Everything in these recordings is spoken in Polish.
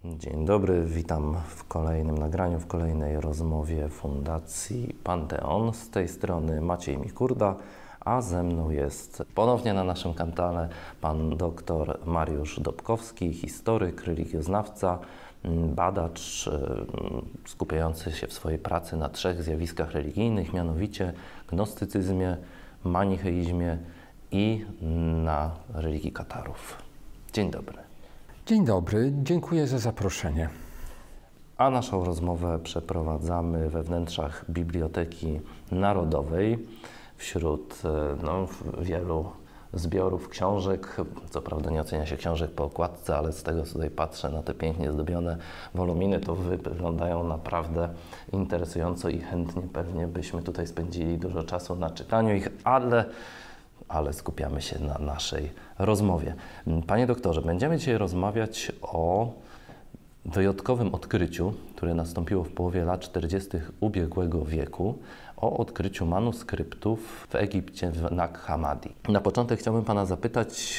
Dzień dobry, witam w kolejnym nagraniu, w kolejnej rozmowie Fundacji Panteon. Z tej strony Maciej Mikurda, a ze mną jest ponownie na naszym kanale pan dr Mariusz Dobkowski, historyk, religioznawca, badacz skupiający się w swojej pracy na 3 zjawiskach religijnych, mianowicie gnostycyzmie, manicheizmie i na religii Katarów. Dzień dobry. Dzień dobry, dziękuję za zaproszenie. A naszą rozmowę przeprowadzamy we wnętrzach Biblioteki Narodowej wśród wielu zbiorów książek. Co prawda nie ocenia się książek po okładce, ale z tego, co tutaj patrzę na te pięknie zdobione woluminy, to wyglądają naprawdę interesująco i chętnie pewnie byśmy tutaj spędzili dużo czasu na czytaniu ich, ale skupiamy się na naszej rozmowie. Panie doktorze, będziemy dzisiaj rozmawiać o wyjątkowym odkryciu, które nastąpiło w połowie lat 40. ubiegłego wieku, o odkryciu manuskryptów w Egipcie, w Nag Hammadi. Na początek chciałbym Pana zapytać,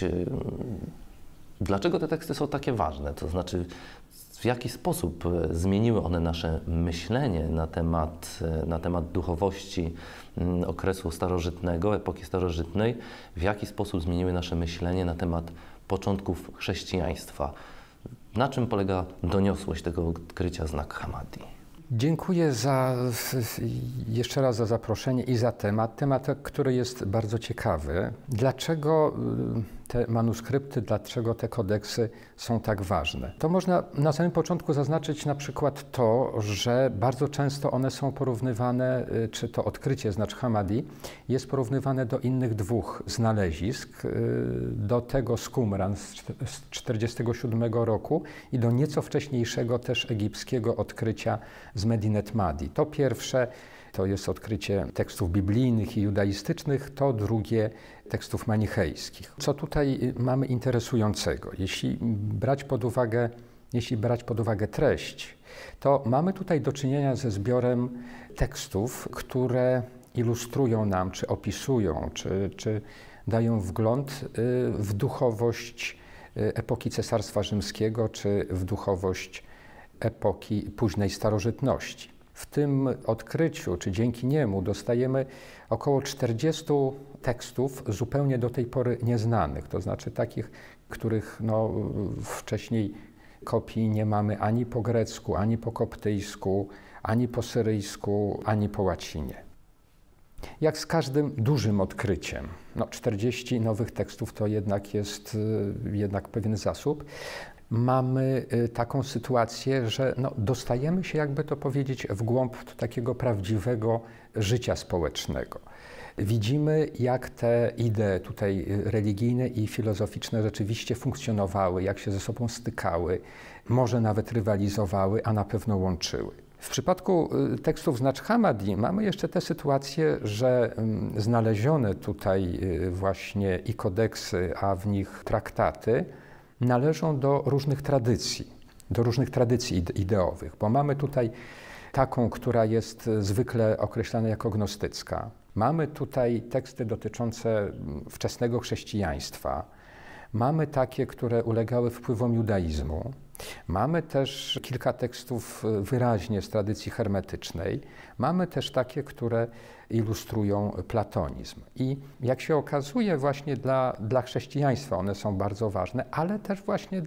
dlaczego te teksty są takie ważne? To znaczy, w jaki sposób zmieniły one nasze myślenie na temat duchowości okresu starożytnego, epoki starożytnej? W jaki sposób zmieniły nasze myślenie na temat początków chrześcijaństwa? Na czym polega doniosłość tego odkrycia z Nag Hammadi? Dziękuję jeszcze raz za zaproszenie i za temat, który jest bardzo ciekawy. Dlaczego te manuskrypty, dlaczego te kodeksy są tak ważne? To można na samym początku zaznaczyć na przykład to, że bardzo często one są porównywane, czy to odkrycie z Nag Hammadi jest porównywane do innych 2 znalezisk, do tego z Qumran z 1947 roku i do nieco wcześniejszego też egipskiego odkrycia z Medinet Madi. To pierwsze to jest odkrycie tekstów biblijnych i judaistycznych, to drugie tekstów manichejskich. Co tutaj mamy interesującego? Jeśli brać pod uwagę treść, to mamy tutaj do czynienia ze zbiorem tekstów, które ilustrują nam, czy opisują, czy dają wgląd w duchowość epoki Cesarstwa Rzymskiego, czy w duchowość epoki późnej starożytności. W tym odkryciu, czy dzięki niemu, dostajemy około 40 tekstów zupełnie do tej pory nieznanych, to znaczy takich, których wcześniej kopii nie mamy ani po grecku, ani po koptyjsku, ani po syryjsku, ani po łacinie. Jak z każdym dużym odkryciem, 40 nowych tekstów to jest pewien zasób. Mamy taką sytuację, że dostajemy się, jakby to powiedzieć, w głąb takiego prawdziwego życia społecznego. Widzimy, jak te idee tutaj religijne i filozoficzne rzeczywiście funkcjonowały, jak się ze sobą stykały, może nawet rywalizowały, a na pewno łączyły. W przypadku tekstów z Nag Hammadi mamy jeszcze tę sytuację, że znalezione tutaj właśnie i kodeksy, a w nich traktaty, należą do różnych tradycji ideowych, bo mamy tutaj taką, która jest zwykle określana jako gnostycka. Mamy tutaj teksty dotyczące wczesnego chrześcijaństwa. Mamy takie, które ulegały wpływom judaizmu. Mamy też kilka tekstów wyraźnie z tradycji hermetycznej. Mamy też takie, które ilustrują platonizm. I jak się okazuje, właśnie dla chrześcijaństwa one są bardzo ważne, ale też właśnie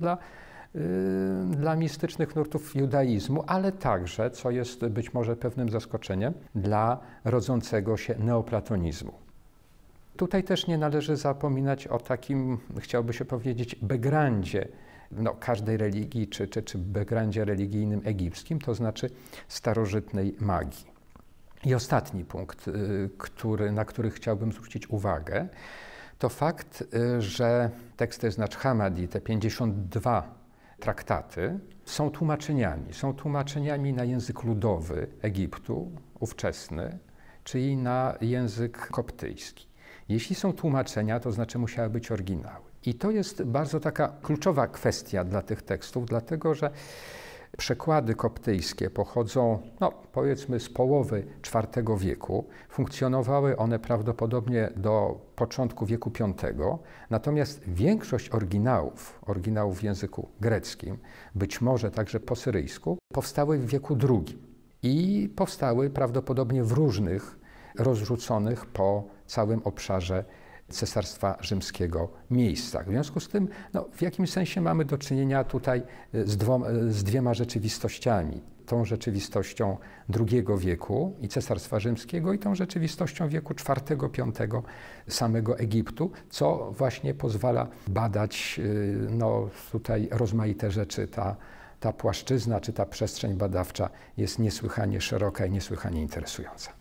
dla mistycznych nurtów judaizmu, ale także, co jest być może pewnym zaskoczeniem, dla rodzącego się neoplatonizmu. Tutaj też nie należy zapominać o takim, chciałoby się powiedzieć, backgroundzie każdej religii, czy backgroundzie religijnym egipskim, to znaczy starożytnej magii. I ostatni punkt, na który chciałbym zwrócić uwagę, to fakt, że teksty z Nag Hammadi, te 52 traktaty, są tłumaczeniami na język ludowy Egiptu, ówczesny, czyli na język koptyjski. Jeśli są tłumaczenia, to znaczy musiały być oryginały. I to jest bardzo taka kluczowa kwestia dla tych tekstów, dlatego że przekłady koptyjskie pochodzą, powiedzmy, z połowy IV wieku. Funkcjonowały one prawdopodobnie do początku wieku V, natomiast większość oryginałów w języku greckim, być może także po syryjsku, powstały w wieku II i powstały prawdopodobnie w różnych, rozrzuconych po całym obszarze Cesarstwa Rzymskiego miejscach. W związku z tym w jakimś sensie mamy do czynienia tutaj z dwiema rzeczywistościami. Tą rzeczywistością II wieku i Cesarstwa Rzymskiego i tą rzeczywistością wieku IV-V samego Egiptu, co właśnie pozwala badać tutaj rozmaite rzeczy. Ta płaszczyzna czy ta przestrzeń badawcza jest niesłychanie szeroka i niesłychanie interesująca.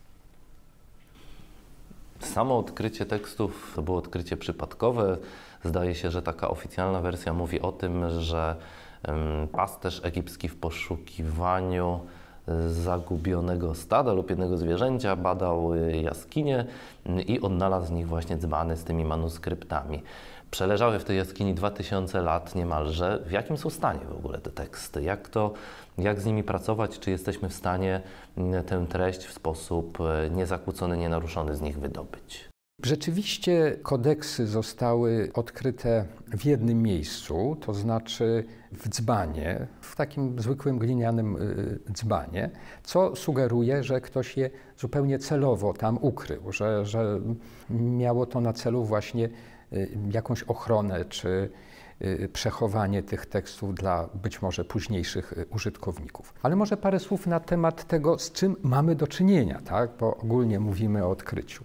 Samo odkrycie tekstów to było odkrycie przypadkowe. Zdaje się, że taka oficjalna wersja mówi o tym, że pasterz egipski w poszukiwaniu zagubionego stada lub jednego zwierzęcia badał jaskinie i odnalazł z nich właśnie dzbany z tymi manuskryptami. Przeleżały w tej jaskini 2000 lat niemalże. W jakim są stanie w ogóle te teksty? Jak z nimi pracować? Czy jesteśmy w stanie tę treść w sposób niezakłócony, nienaruszony z nich wydobyć? Rzeczywiście kodeksy zostały odkryte w jednym miejscu, to znaczy w dzbanie, w takim zwykłym glinianym dzbanie, co sugeruje, że ktoś je zupełnie celowo tam ukrył, że miało to na celu właśnie jakąś ochronę czy przechowanie tych tekstów dla być może późniejszych użytkowników. Ale może parę słów na temat tego, z czym mamy do czynienia, tak? Bo ogólnie mówimy o odkryciu.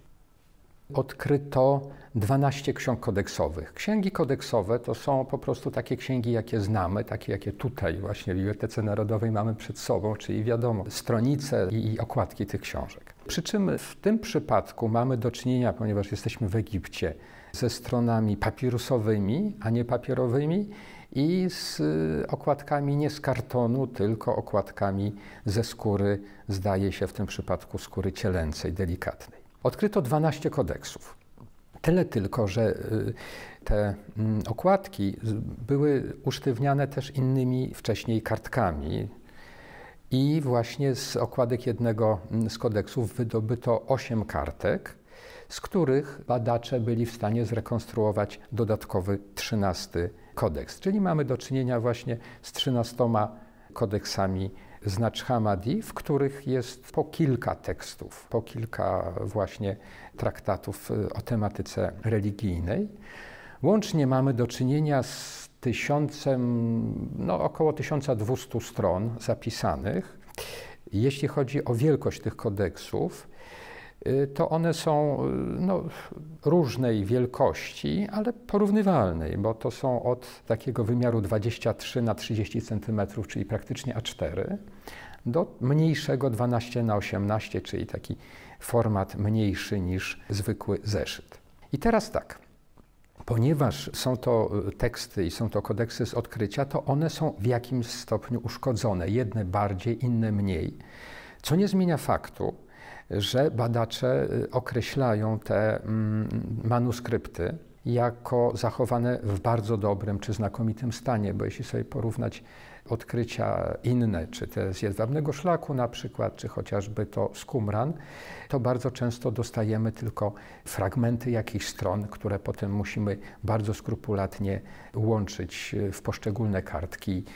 Odkryto 12 ksiąg kodeksowych. Księgi kodeksowe to są po prostu takie księgi, jakie znamy, takie jakie tutaj właśnie w Bibliotece Narodowej mamy przed sobą, czyli wiadomo, stronice i okładki tych książek. Przy czym w tym przypadku mamy do czynienia, ponieważ jesteśmy w Egipcie, ze stronami papirusowymi, a nie papierowymi i z okładkami nie z kartonu, tylko okładkami ze skóry, zdaje się w tym przypadku skóry cielęcej, delikatnej. Odkryto 12 kodeksów. Tyle tylko, że te okładki były usztywniane też innymi wcześniej kartkami i właśnie z okładek jednego z kodeksów wydobyto 8 kartek, z których badacze byli w stanie zrekonstruować dodatkowy 13 kodeks. Czyli mamy do czynienia właśnie z 13 kodeksami z Nacz Hammadi, w których jest po kilka tekstów, po kilka właśnie traktatów o tematyce religijnej. Łącznie mamy do czynienia z około 1200 stron zapisanych. Jeśli chodzi o wielkość tych kodeksów, to one są różnej wielkości, ale porównywalnej, bo to są od takiego wymiaru 23 na 30 cm, czyli praktycznie A4, do mniejszego 12 na 18, czyli taki format mniejszy niż zwykły zeszyt. I teraz tak, ponieważ są to teksty i są to kodeksy z odkrycia, to one są w jakimś stopniu uszkodzone, jedne bardziej, inne mniej, co nie zmienia faktu, że badacze określają te manuskrypty jako zachowane w bardzo dobrym czy znakomitym stanie, bo jeśli sobie porównać odkrycia inne, czy te z jedwabnego szlaku na przykład, czy chociażby to z Qumran, to bardzo często dostajemy tylko fragmenty jakichś stron, które potem musimy bardzo skrupulatnie łączyć w poszczególne kartki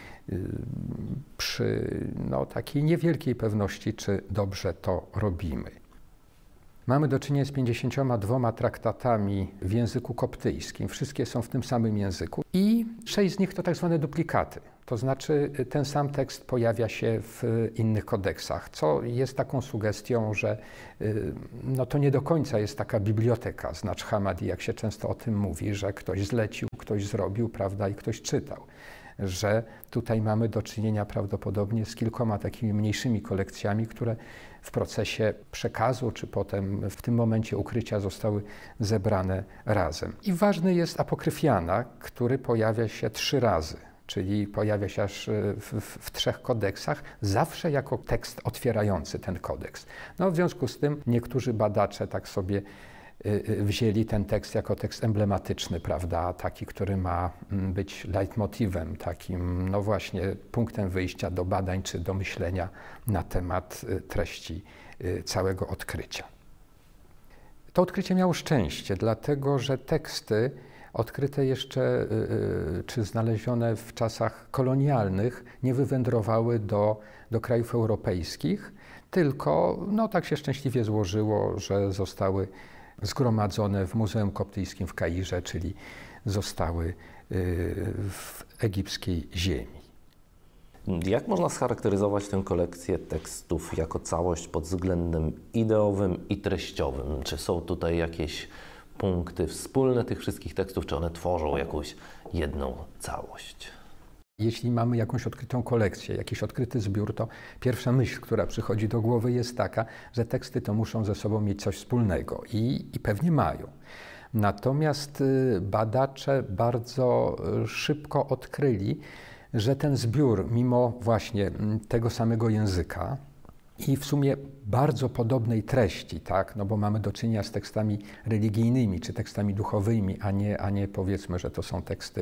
przy takiej niewielkiej pewności, czy dobrze to robimy. Mamy do czynienia z 52 traktatami w języku koptyjskim. Wszystkie są w tym samym języku i 6 z nich to tak zwane duplikaty. To znaczy ten sam tekst pojawia się w innych kodeksach, co jest taką sugestią, że to nie do końca jest taka biblioteka z Nacz Hammadi, jak się często o tym mówi, że ktoś zlecił, ktoś zrobił, prawda, i ktoś czytał. Że tutaj mamy do czynienia prawdopodobnie z kilkoma takimi mniejszymi kolekcjami, które w procesie przekazu, czy potem w tym momencie ukrycia zostały zebrane razem. I ważny jest apokryfiana, który pojawia się 3 razy, czyli pojawia się aż w 3 kodeksach, zawsze jako tekst otwierający ten kodeks. W związku z tym niektórzy badacze tak sobie wzięli ten tekst jako tekst emblematyczny, prawda, taki, który ma być leitmotywem, takim, no właśnie, punktem wyjścia do badań czy do myślenia na temat treści całego odkrycia. To odkrycie miało szczęście, dlatego że teksty odkryte jeszcze czy znalezione w czasach kolonialnych nie wywędrowały do krajów europejskich, tylko no, tak się szczęśliwie złożyło, że zostały zgromadzone w Muzeum Koptyjskim w Kairze, czyli zostały w egipskiej ziemi. Jak można scharakteryzować tę kolekcję tekstów jako całość pod względem ideowym i treściowym? Czy są tutaj jakieś punkty wspólne tych wszystkich tekstów, czy one tworzą jakąś jedną całość? Jeśli mamy jakąś odkrytą kolekcję, jakiś odkryty zbiór, to pierwsza myśl, która przychodzi do głowy, jest taka, że teksty to muszą ze sobą mieć coś wspólnego i pewnie mają. Natomiast badacze bardzo szybko odkryli, że ten zbiór, mimo właśnie tego samego języka i w sumie bardzo podobnej treści, tak, no bo mamy do czynienia z tekstami religijnymi czy tekstami duchowymi, a nie powiedzmy, że to są teksty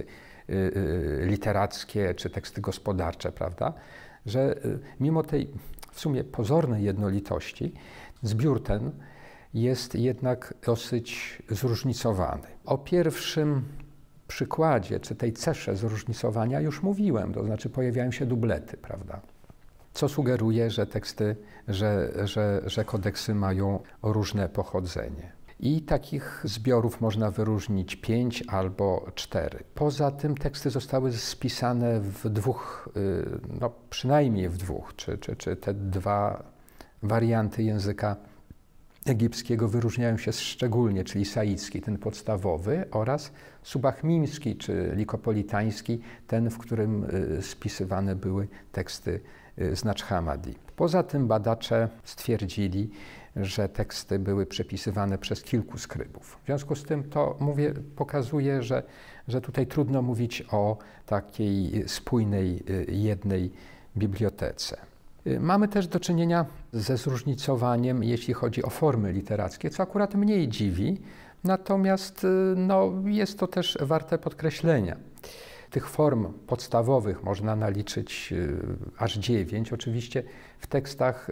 literackie czy teksty gospodarcze, prawda, że mimo tej w sumie pozornej jednolitości zbiór ten jest jednak dosyć zróżnicowany. O pierwszym przykładzie, czy tej cesze zróżnicowania już mówiłem, to znaczy pojawiają się dublety, prawda? Co sugeruje, że teksty, że kodeksy mają różne pochodzenie. I takich zbiorów można wyróżnić 5 albo 4. Poza tym teksty zostały spisane w dwóch, no przynajmniej w dwóch, czy te dwa warianty języka egipskiego wyróżniają się szczególnie, czyli saicki, ten podstawowy, oraz subachmimski, czy likopolitański, ten, w którym spisywane były teksty z Nacz Hammadi. Poza tym badacze stwierdzili, że teksty były przepisywane przez kilku skrybów. W związku z tym to pokazuje, że tutaj trudno mówić o takiej spójnej, jednej bibliotece. Mamy też do czynienia ze zróżnicowaniem, jeśli chodzi o formy literackie, co akurat mniej dziwi, natomiast no, jest to też warte podkreślenia. Tych form podstawowych można naliczyć aż 9. Oczywiście w tekstach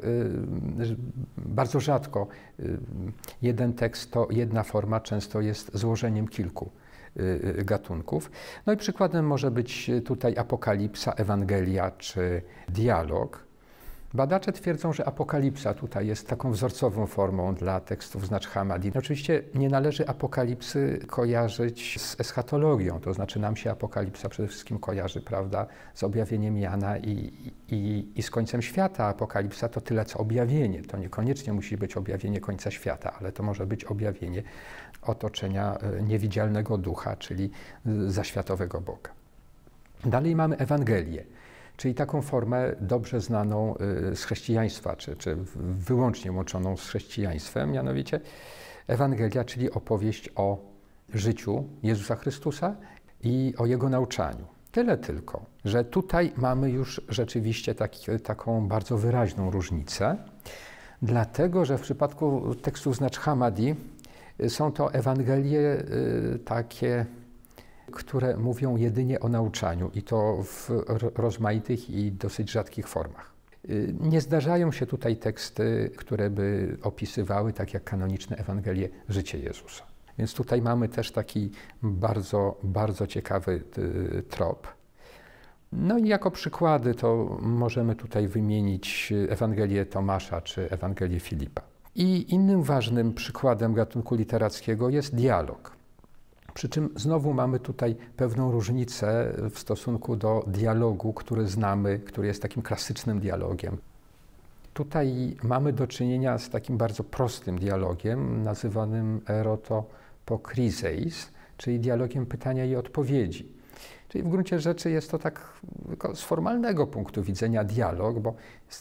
bardzo rzadko jeden tekst to jedna forma, często jest złożeniem kilku gatunków. No i przykładem może być tutaj apokalipsa, Ewangelia czy dialog. Badacze twierdzą, że apokalipsa tutaj jest taką wzorcową formą dla tekstów z Nacz Hammadi. Oczywiście nie należy apokalipsy kojarzyć z eschatologią, to znaczy nam się apokalipsa przede wszystkim kojarzy, prawda, z objawieniem Jana i z końcem świata. Apokalipsa to tyle co objawienie, to niekoniecznie musi być objawienie końca świata, ale to może być objawienie otoczenia niewidzialnego ducha, czyli zaświatowego Boga. Dalej mamy Ewangelię, czyli taką formę dobrze znaną z chrześcijaństwa, czy wyłącznie łączoną z chrześcijaństwem, mianowicie Ewangelia, czyli opowieść o życiu Jezusa Chrystusa i o Jego nauczaniu. Tyle tylko, że tutaj mamy już rzeczywiście taką bardzo wyraźną różnicę, dlatego że w przypadku tekstów z Nacz Hammadi są to Ewangelie takie, które mówią jedynie o nauczaniu i to w rozmaitych i dosyć rzadkich formach. Nie zdarzają się tutaj teksty, które by opisywały, tak jak kanoniczne Ewangelie, życie Jezusa. Więc tutaj mamy też taki bardzo, bardzo ciekawy trop. No i jako przykłady to możemy tutaj wymienić Ewangelię Tomasza czy Ewangelię Filipa. I innym ważnym przykładem gatunku literackiego jest dialog. Przy czym znowu mamy tutaj pewną różnicę w stosunku do dialogu, który znamy, który jest takim klasycznym dialogiem. Tutaj mamy do czynienia z takim bardzo prostym dialogiem, nazywanym erotopokrizeis, czyli dialogiem pytania i odpowiedzi. Czyli w gruncie rzeczy jest to tak z formalnego punktu widzenia dialog, bo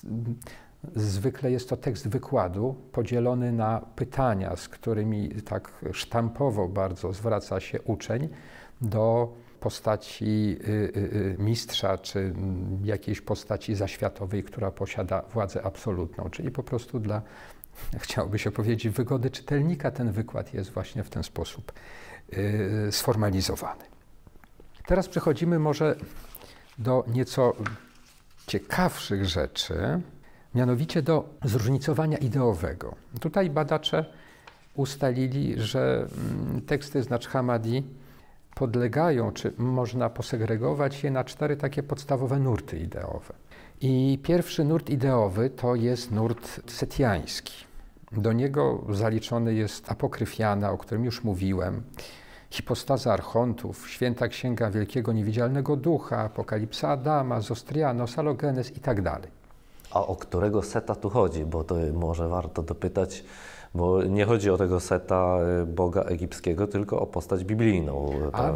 zwykle jest to tekst wykładu podzielony na pytania, z którymi tak sztampowo bardzo zwraca się uczeń do postaci mistrza czy jakiejś postaci zaświatowej, która posiada władzę absolutną, czyli po prostu dla chciałoby się powiedzieć, wygody czytelnika, ten wykład jest właśnie w ten sposób sformalizowany. Teraz przechodzimy może do nieco ciekawszych rzeczy, mianowicie do zróżnicowania ideowego. Tutaj badacze ustalili, że teksty z Naqsh Hammadi podlegają, czy można posegregować je na 4 takie podstawowe nurty ideowe. I pierwszy nurt ideowy to jest nurt setiański. Do niego zaliczony jest Apokryfiana, o którym już mówiłem, hipostaza archontów, święta księga Wielkiego Niewidzialnego Ducha, Apokalipsa Adama, Zostrianos, Alogenes i tak dalej. A o którego Seta tu chodzi? Bo to może warto dopytać, bo nie chodzi o tego Seta Boga egipskiego, tylko o postać biblijną.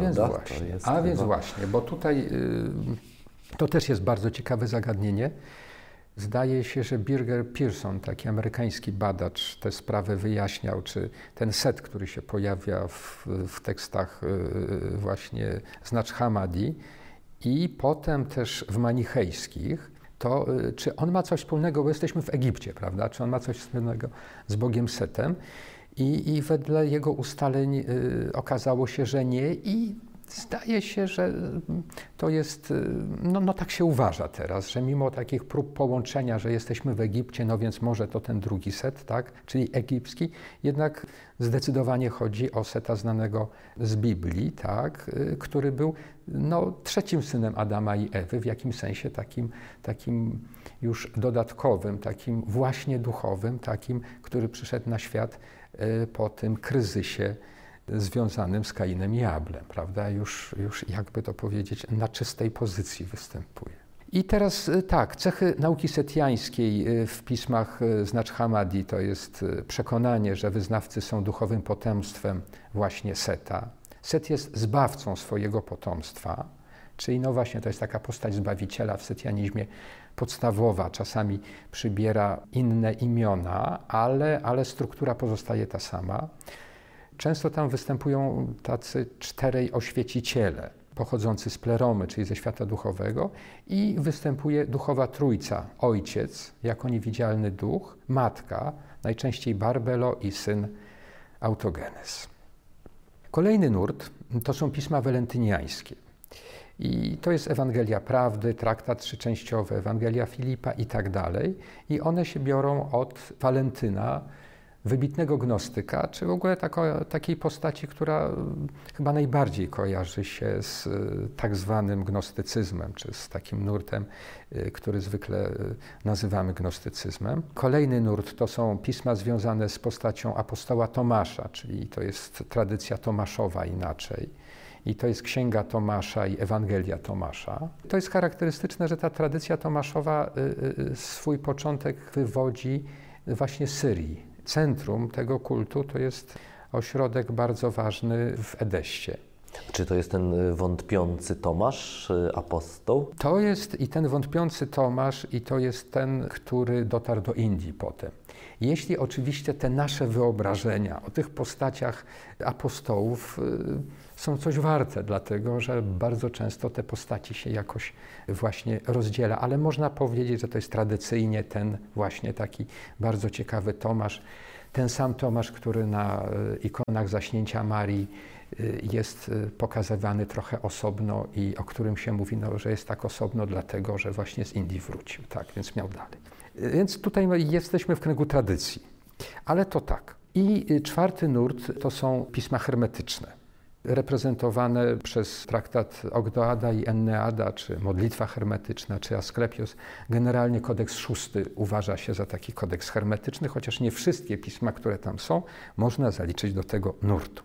Więc właśnie, bo tutaj to też jest bardzo ciekawe zagadnienie. Zdaje się, że Birger Pearson, taki amerykański badacz, tę sprawę wyjaśniał, czy ten Set, który się pojawia w tekstach właśnie z Naqsh Hammadi i potem też w manichejskich, to czy on ma coś wspólnego, bo jesteśmy w Egipcie, prawda? Czy on ma coś wspólnego z Bogiem Setem? I wedle jego ustaleń okazało się, że nie i zdaje się, że to jest, no tak się uważa teraz, że mimo takich prób połączenia, że jesteśmy w Egipcie, no więc może to ten drugi Set, tak, czyli egipski, jednak zdecydowanie chodzi o Seta znanego z Biblii, tak, który był trzecim synem Adama i Ewy, w jakimś sensie takim już dodatkowym, takim właśnie duchowym, takim, który przyszedł na świat po tym kryzysie związanym z Kainem i Ablem, prawda? Już jakby to powiedzieć, na czystej pozycji występuje. I teraz tak, cechy nauki setiańskiej w pismach z Naqsh Hammadi to jest przekonanie, że wyznawcy są duchowym potomstwem właśnie Seta. Set jest zbawcą swojego potomstwa, czyli właśnie to jest taka postać zbawiciela w setianizmie podstawowa, czasami przybiera inne imiona, ale struktura pozostaje ta sama. Często tam występują tacy 4 oświeciciele pochodzący z pleromy, czyli ze świata duchowego i występuje duchowa trójca, ojciec jako niewidzialny duch, matka, najczęściej Barbelo i syn Autogenes. Kolejny nurt to są pisma walentyniańskie. I to jest Ewangelia Prawdy, traktat 3-częściowy, Ewangelia Filipa i tak dalej. I one się biorą od Walentyna, wybitnego gnostyka, czy w ogóle takiej postaci, która chyba najbardziej kojarzy się z tak zwanym gnostycyzmem, czy z takim nurtem, który zwykle nazywamy gnostycyzmem. Kolejny nurt to są pisma związane z postacią apostoła Tomasza, czyli to jest tradycja tomaszowa inaczej. I to jest Księga Tomasza i Ewangelia Tomasza. To jest charakterystyczne, że ta tradycja tomaszowa swój początek wywodzi właśnie z Syrii. Centrum tego kultu to jest ośrodek bardzo ważny w Edeście. Czy to jest ten wątpiący Tomasz, apostoł? To jest i ten wątpiący Tomasz, i to jest ten, który dotarł do Indii potem. Jeśli oczywiście te nasze wyobrażenia o tych postaciach apostołów są coś warte, dlatego że bardzo często te postaci się jakoś właśnie rozdziela, ale można powiedzieć, że to jest tradycyjnie ten właśnie taki bardzo ciekawy Tomasz, ten sam Tomasz, który na ikonach Zaśnięcia Marii jest pokazywany trochę osobno i o którym się mówi, że jest tak osobno dlatego, że właśnie z Indii wrócił, tak, więc miał dalej. Więc tutaj jesteśmy w kręgu tradycji, ale to tak. I 4. nurt to są pisma hermetyczne, reprezentowane przez traktat Ogdoada i Enneada, czy modlitwa hermetyczna, czy Asklepios. Generalnie kodeks 6 uważa się za taki kodeks hermetyczny, chociaż nie wszystkie pisma, które tam są, można zaliczyć do tego nurtu.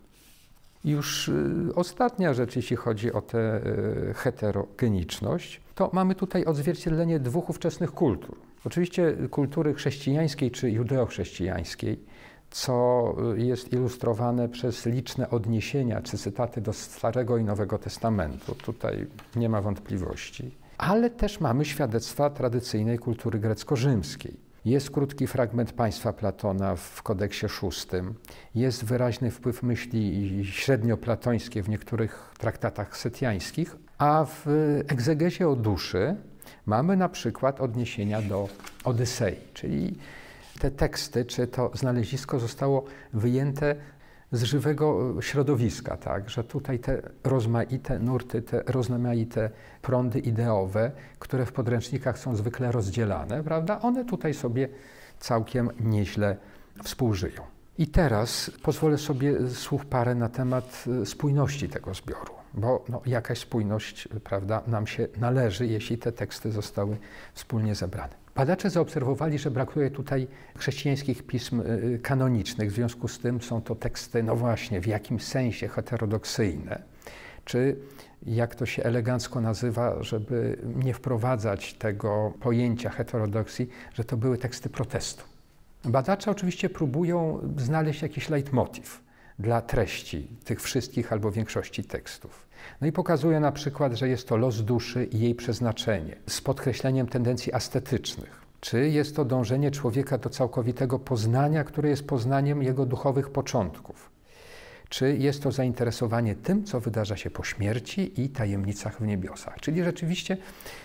Już ostatnia rzecz, jeśli chodzi o tę heterogeniczność, to mamy tutaj odzwierciedlenie 2 ówczesnych kultur. Oczywiście kultury chrześcijańskiej czy judeochrześcijańskiej, co jest ilustrowane przez liczne odniesienia czy cytaty do Starego i Nowego Testamentu. Tutaj nie ma wątpliwości. Ale też mamy świadectwa tradycyjnej kultury grecko-rzymskiej. Jest krótki fragment państwa Platona w kodeksie 6. Jest wyraźny wpływ myśli średnioplatońskiej w niektórych traktatach setiańskich, a w egzegezie o duszy mamy na przykład odniesienia do Odysei, czyli te teksty, czy to znalezisko zostało wyjęte z żywego środowiska, tak? Że tutaj te rozmaite nurty, te rozmaite prądy ideowe, które w podręcznikach są zwykle rozdzielane, prawda? One tutaj sobie całkiem nieźle współżyją. I teraz pozwolę sobie słów parę na temat spójności tego zbioru, bo jakaś spójność, prawda, nam się należy, jeśli te teksty zostały wspólnie zebrane. Badacze zaobserwowali, że brakuje tutaj chrześcijańskich pism kanonicznych, w związku z tym są to teksty, no właśnie, w jakimś sensie heterodoksyjne, czy jak to się elegancko nazywa, żeby nie wprowadzać tego pojęcia heterodoksji, że to były teksty protestu. Badacze oczywiście próbują znaleźć jakiś leitmotiv dla treści tych wszystkich albo większości tekstów. No i pokazuje na przykład, że jest to los duszy i jej przeznaczenie, z podkreśleniem tendencji estetycznych. Czy jest to dążenie człowieka do całkowitego poznania, które jest poznaniem jego duchowych początków? Czy jest to zainteresowanie tym, co wydarza się po śmierci i tajemnicach w niebiosach? Czyli rzeczywiście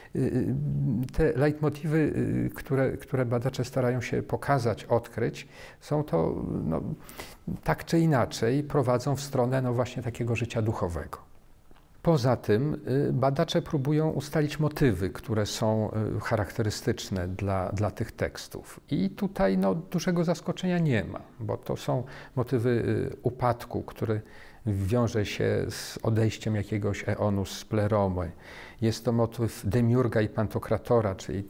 te leitmotywy, które badacze starają się pokazać, odkryć, są to tak czy inaczej prowadzą w stronę właśnie takiego życia duchowego. Poza tym badacze próbują ustalić motywy, które są charakterystyczne dla tych tekstów. I tutaj dużego zaskoczenia nie ma, bo to są motywy upadku, który wiąże się z odejściem jakiegoś eonu z Pleromy. Jest to motyw Demiurga i Pantokratora, czyli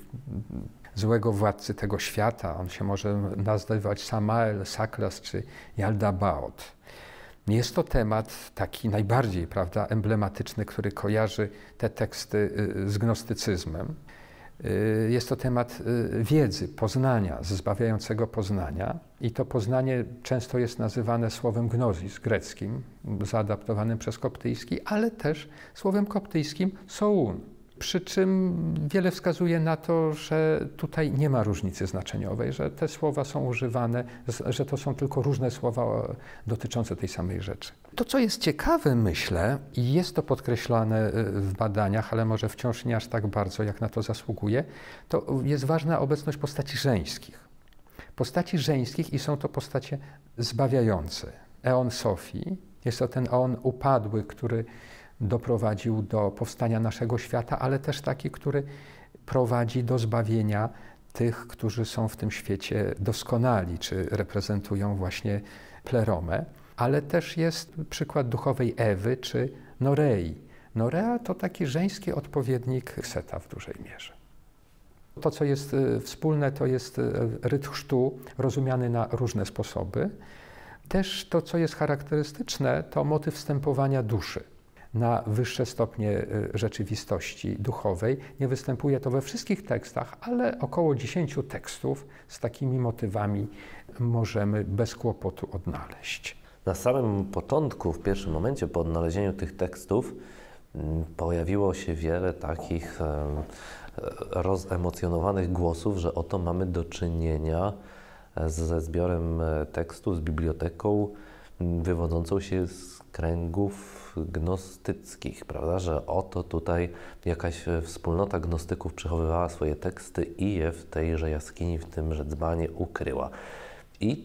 złego władcy tego świata. On się może nazywać Samael, Saklas czy Jaldabaoth. Jest to temat taki najbardziej, prawda, emblematyczny, który kojarzy te teksty z gnostycyzmem. Jest to temat wiedzy, poznania, zbawiającego poznania i to poznanie często jest nazywane słowem gnozis greckim, zaadaptowanym przez koptyjski, ale też słowem koptyjskim soun. Przy czym wiele wskazuje na to, że tutaj nie ma różnicy znaczeniowej, że te słowa są używane, że to są tylko różne słowa dotyczące tej samej rzeczy. To, co jest ciekawe, myślę, i jest to podkreślane w badaniach, ale może wciąż nie aż tak bardzo, jak na to zasługuje, to jest ważna obecność postaci żeńskich. Postaci żeńskich i są to postacie zbawiające. Eon Sofii, jest to ten eon upadły, który doprowadził do powstania naszego świata, ale też taki, który prowadzi do zbawienia tych, którzy są w tym świecie doskonali, czy reprezentują właśnie Pleromę. Ale też jest przykład duchowej Ewy, czy Norei. Norea to taki żeński odpowiednik Seta w dużej mierze. To, co jest wspólne, to jest ryt chrztu rozumiany na różne sposoby. Też to, co jest charakterystyczne, to motyw wstępowania duszy na wyższe stopnie rzeczywistości duchowej. Nie występuje to we wszystkich tekstach, ale około 10 tekstów z takimi motywami możemy bez kłopotu odnaleźć. Na samym początku, w pierwszym momencie po odnalezieniu tych tekstów pojawiło się wiele takich rozemocjonowanych głosów, że oto mamy do czynienia ze zbiorem tekstu, z biblioteką wywodzącą się z kręgów gnostyckich, prawda, że oto tutaj jakaś wspólnota gnostyków przechowywała swoje teksty i je w tejże jaskini, w tymże dzbanie ukryła. I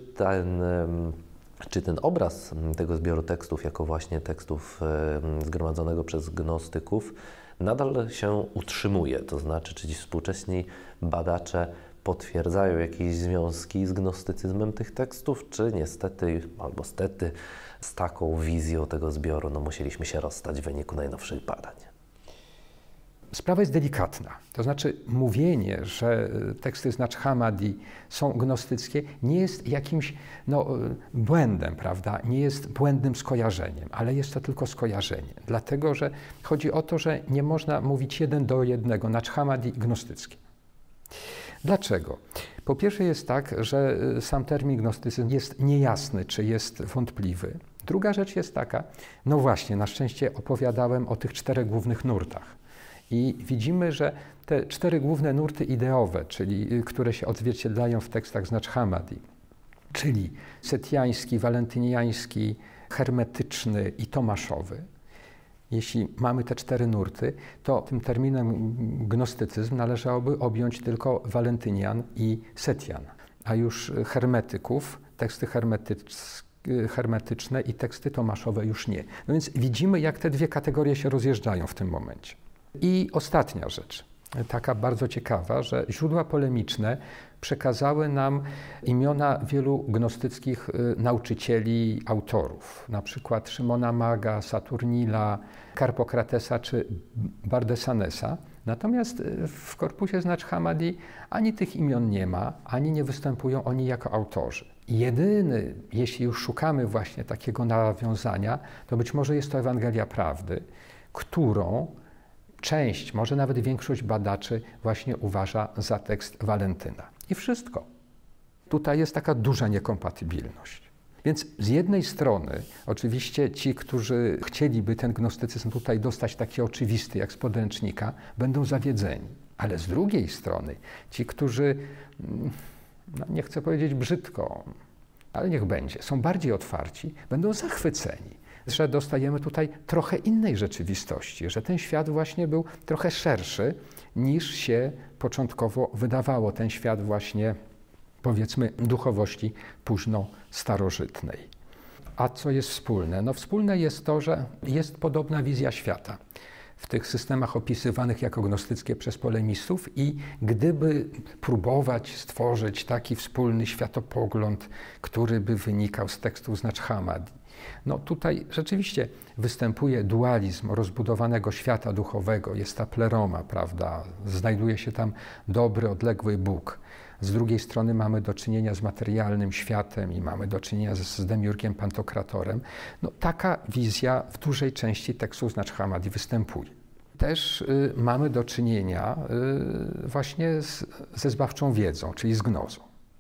czy ten obraz tego zbioru tekstów, jako właśnie tekstów zgromadzonego przez gnostyków, nadal się utrzymuje? To znaczy, czy ci współcześni badacze potwierdzają jakieś związki z gnostycyzmem tych tekstów, czy niestety albo stety z taką wizją tego zbioru musieliśmy się rozstać w wyniku najnowszych badań? Sprawa jest delikatna. To znaczy mówienie, że teksty z Nacz Hammadi są gnostyckie, nie jest jakimś błędem, prawda? Nie jest błędnym skojarzeniem, ale jest to tylko skojarzenie. Dlatego, że chodzi o to, że nie można mówić 1 do 1, Nacz Hammadi gnostyckie. Dlaczego? Po pierwsze jest tak, że sam termin gnostycyzm jest niejasny, czy jest wątpliwy. Druga rzecz jest taka, właśnie, na szczęście opowiadałem o tych 4 głównych nurtach. I widzimy, że te 4 główne nurty ideowe, czyli które się odzwierciedlają w tekstach z Nacz Hammadi, czyli setiański, walentyniański, hermetyczny i tomaszowy, jeśli mamy te 4 nurty, to tym terminem gnostycyzm należałoby objąć tylko Walentynian i Setian. a już hermetyków, teksty hermetyczne i teksty tomaszowe już nie. No więc widzimy, jak te dwie kategorie się rozjeżdżają w tym momencie. I ostatnia rzecz, taka bardzo ciekawa, że źródła polemiczne przekazały nam imiona wielu gnostyckich nauczycieli, autorów, na przykład Szymona Maga, Saturnila, Karpokratesa czy Bardesanesa. Natomiast w korpusie Nacz Hammadi ani tych imion nie ma, ani nie występują oni jako autorzy. Jedyny, jeśli już szukamy właśnie takiego nawiązania, to być może jest to Ewangelia Prawdy, którą część, może nawet większość badaczy właśnie uważa za tekst Walentyna. I wszystko. Tutaj jest taka duża niekompatybilność. Więc z jednej strony oczywiście ci, którzy chcieliby ten gnostycyzm tutaj dostać taki oczywisty jak z podręcznika, będą zawiedzeni. Ale z drugiej strony ci, którzy, no nie chcę powiedzieć brzydko, ale niech będzie, są bardziej otwarci, będą zachwyceni, że dostajemy tutaj trochę innej rzeczywistości, że ten świat właśnie był trochę szerszy niż się początkowo wydawało, ten świat właśnie, powiedzmy, duchowości późno starożytnej. A co jest wspólne? No wspólne jest to, że jest podobna wizja świata w tych systemach opisywanych jako gnostyckie przez polemistów i gdyby próbować stworzyć taki wspólny światopogląd, który by wynikał z tekstów z Nacz Hammadi, no tutaj rzeczywiście występuje dualizm rozbudowanego świata duchowego, jest ta pleroma, prawda, znajduje się tam dobry, odległy Bóg. Z drugiej strony mamy do czynienia z materialnym światem i mamy do czynienia z demiurgiem Pantokratorem. No, taka wizja w dużej części tekstów z Nacz Hammadi występuje. Też mamy do czynienia właśnie ze zbawczą wiedzą, czyli z gnozą.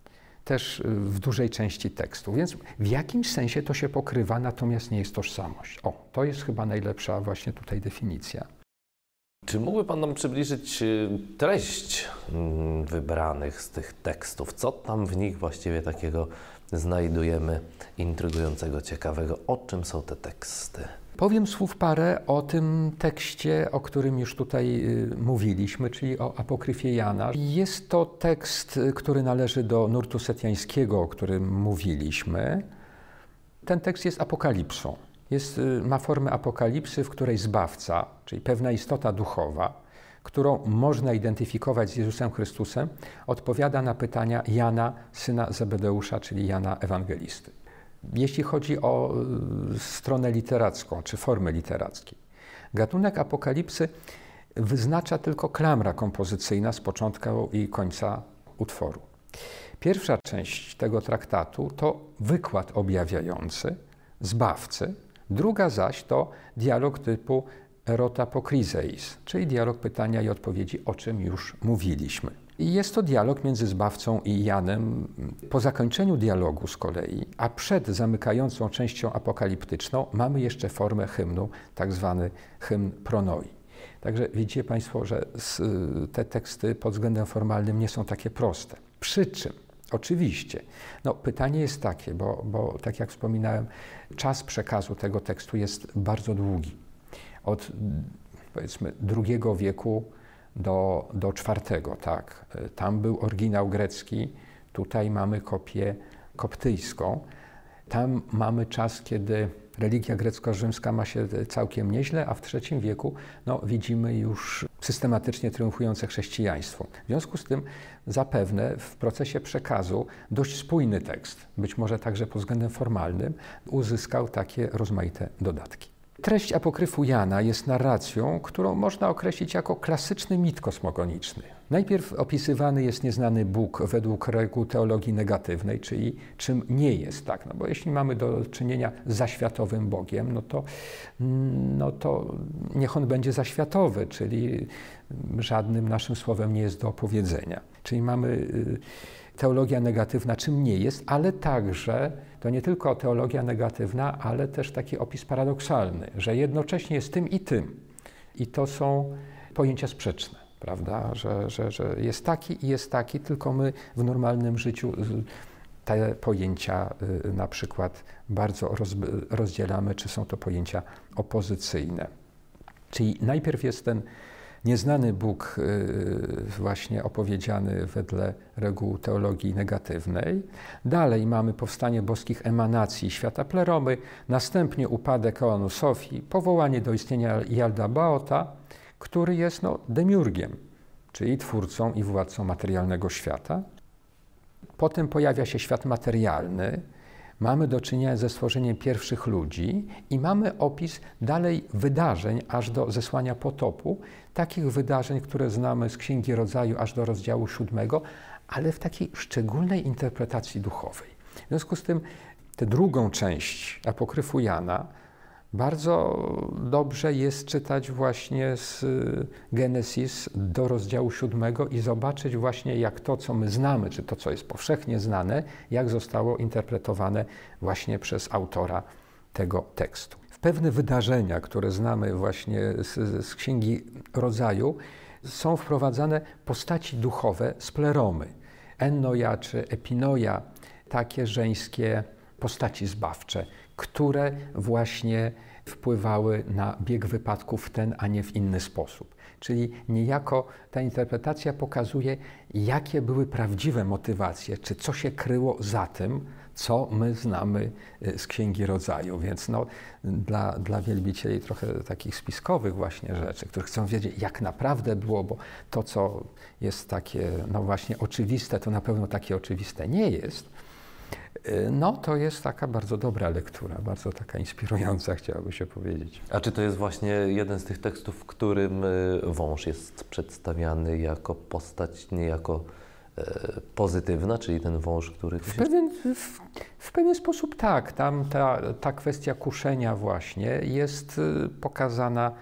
Też w dużej części tekstu, więc w jakimś sensie to się pokrywa, natomiast nie jest tożsamość. O, to jest chyba najlepsza właśnie tutaj definicja. Czy mógłby Pan nam przybliżyć treść wybranych z tych tekstów? Co tam w nich właściwie takiego znajdujemy intrygującego, ciekawego? O czym są te teksty? Powiem słów parę o tym tekście, o którym już tutaj mówiliśmy, czyli o Apokryfie Jana. Jest to tekst, który należy do nurtu setjańskiego, o którym mówiliśmy. Ten tekst jest apokalipsą. Ma formę apokalipsy, w której Zbawca, czyli pewna istota duchowa, którą można identyfikować z Jezusem Chrystusem, odpowiada na pytania Jana, syna Zebedeusza, czyli Jana Ewangelisty. Jeśli chodzi o stronę literacką, czy formę literackiej, gatunek apokalipsy wyznacza tylko klamra kompozycyjna z początku i końca utworu. Pierwsza część tego traktatu to wykład objawiający Zbawcy, druga zaś to dialog typu erotapokrizeis, czyli dialog pytania i odpowiedzi, o czym już mówiliśmy. I jest to dialog między Zbawcą i Janem. Po zakończeniu dialogu z kolei, a przed zamykającą częścią apokaliptyczną, mamy jeszcze formę hymnu, tak zwany hymn pronoi. Także widzicie Państwo, że te teksty pod względem formalnym nie są takie proste. Przy czym, oczywiście, no pytanie jest takie, bo tak jak wspominałem, czas przekazu tego tekstu jest bardzo długi. Od, powiedzmy, II wieku do IV, tak. Tam był oryginał grecki, tutaj mamy kopię koptyjską. Tam mamy czas, kiedy religia grecko-rzymska ma się całkiem nieźle, a w III wieku no, widzimy już systematycznie triumfujące chrześcijaństwo. W związku z tym zapewne w procesie przekazu dość spójny tekst, być może także pod względem formalnym, uzyskał takie rozmaite dodatki. Treść Apokryfu Jana jest narracją, którą można określić jako klasyczny mit kosmogoniczny. Najpierw opisywany jest nieznany Bóg według reguł teologii negatywnej, czyli czym nie jest, tak? No bo jeśli mamy do czynienia z zaświatowym Bogiem, no to niech on będzie zaświatowy, czyli żadnym naszym słowem nie jest do opowiedzenia. Czyli mamy teologia negatywna, czym nie jest, ale także to nie tylko teologia negatywna, ale też taki opis paradoksalny, że jednocześnie jest tym i tym. I to są pojęcia sprzeczne, prawda? Że jest taki i jest taki, tylko my w normalnym życiu te pojęcia na przykład bardzo rozdzielamy, czy są to pojęcia opozycyjne. Czyli najpierw jest ten Nieznany Bóg właśnie opowiedziany wedle reguł teologii negatywnej. Dalej mamy powstanie boskich emanacji świata Pleromy, następnie upadek Eonu Sofii, powołanie do istnienia Jaldabaota, który jest demiurgiem, czyli twórcą i władcą materialnego świata. Potem pojawia się świat materialny, mamy do czynienia ze stworzeniem pierwszych ludzi i mamy opis dalej wydarzeń aż do zesłania potopu, takich wydarzeń, które znamy z Księgi Rodzaju aż do rozdziału 7, ale w takiej szczególnej interpretacji duchowej. W związku z tym tę drugą część apokryfu Jana bardzo dobrze jest czytać właśnie z Genesis do rozdziału 7 i zobaczyć właśnie, jak to, co my znamy, czy to, co jest powszechnie znane, jak zostało interpretowane właśnie przez autora tego tekstu. W pewne wydarzenia, które znamy właśnie z Księgi Rodzaju, są wprowadzane postaci duchowe z Pleromy. Ennoja czy Epinoja, takie żeńskie postaci zbawcze, które właśnie wpływały na bieg wypadków w ten, a nie w inny sposób. Czyli niejako ta interpretacja pokazuje, jakie były prawdziwe motywacje, czy co się kryło za tym, co my znamy z Księgi Rodzaju. Więc dla wielbicieli trochę takich spiskowych właśnie rzeczy, którzy chcą wiedzieć, jak naprawdę było, bo to, co jest takie właśnie oczywiste, to na pewno takie oczywiste nie jest. To jest taka bardzo dobra lektura, bardzo taka inspirująca, chciałoby się powiedzieć. A czy to jest właśnie jeden z tych tekstów, w którym wąż jest przedstawiany jako postać niejako pozytywna, czyli ten wąż, który... W pewien sposób tak. Tam ta kwestia kuszenia właśnie jest pokazana,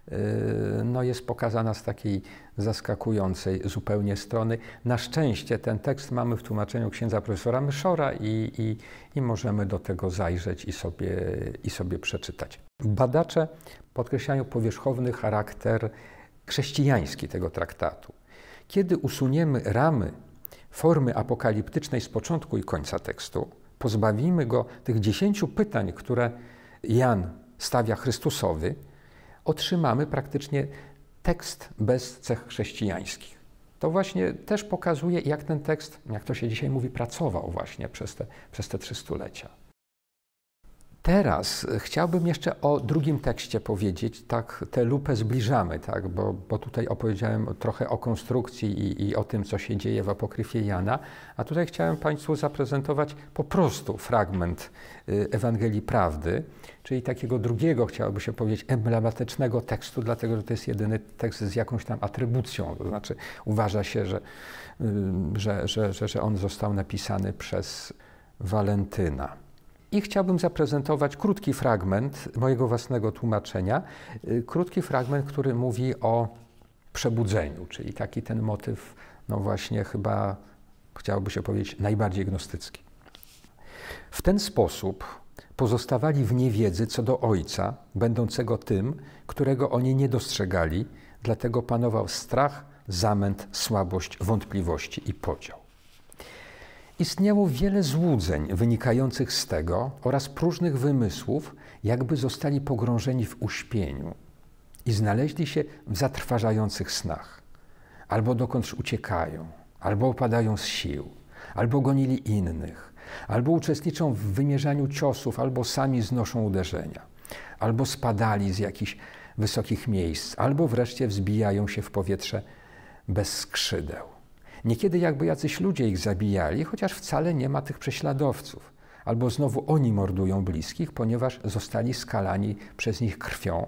jest pokazana z takiej zaskakującej zupełnie strony. Na szczęście ten tekst mamy w tłumaczeniu księdza profesora Myszora i możemy do tego zajrzeć i sobie przeczytać. Badacze podkreślają powierzchowny charakter chrześcijański tego traktatu. Kiedy usuniemy ramy formy apokaliptycznej z początku i końca tekstu, pozbawimy go tych 10 pytań, które Jan stawia Chrystusowi, otrzymamy praktycznie tekst bez cech chrześcijańskich. To właśnie też pokazuje, jak ten tekst, jak to się dzisiaj mówi, pracował właśnie przez te 3 stulecia. Teraz chciałbym jeszcze o drugim tekście powiedzieć, tak tę lupę zbliżamy, tak, bo tutaj opowiedziałem trochę o konstrukcji i o tym, co się dzieje w apokryfie Jana, a tutaj chciałem Państwu zaprezentować po prostu fragment Ewangelii Prawdy, czyli takiego drugiego, chciałoby się powiedzieć, emblematycznego tekstu, dlatego że to jest jedyny tekst z jakąś tam atrybucją, to znaczy uważa się, że on został napisany przez Walentyna. I chciałbym zaprezentować krótki fragment mojego własnego tłumaczenia, krótki fragment, który mówi o przebudzeniu, czyli taki ten motyw, właśnie chyba, chciałoby się powiedzieć, najbardziej gnostycki. W ten sposób pozostawali w niewiedzy co do Ojca, będącego tym, którego oni nie dostrzegali, dlatego panował strach, zamęt, słabość, wątpliwości i podział. Istniało wiele złudzeń wynikających z tego oraz próżnych wymysłów, jakby zostali pogrążeni w uśpieniu i znaleźli się w zatrważających snach, albo dokądś uciekają, albo opadają z sił, albo gonili innych, albo uczestniczą w wymierzaniu ciosów, albo sami znoszą uderzenia, albo spadali z jakichś wysokich miejsc, albo wreszcie wzbijają się w powietrze bez skrzydeł. Niekiedy jakby jacyś ludzie ich zabijali, chociaż wcale nie ma tych prześladowców. Albo znowu oni mordują bliskich, ponieważ zostali skalani przez nich krwią.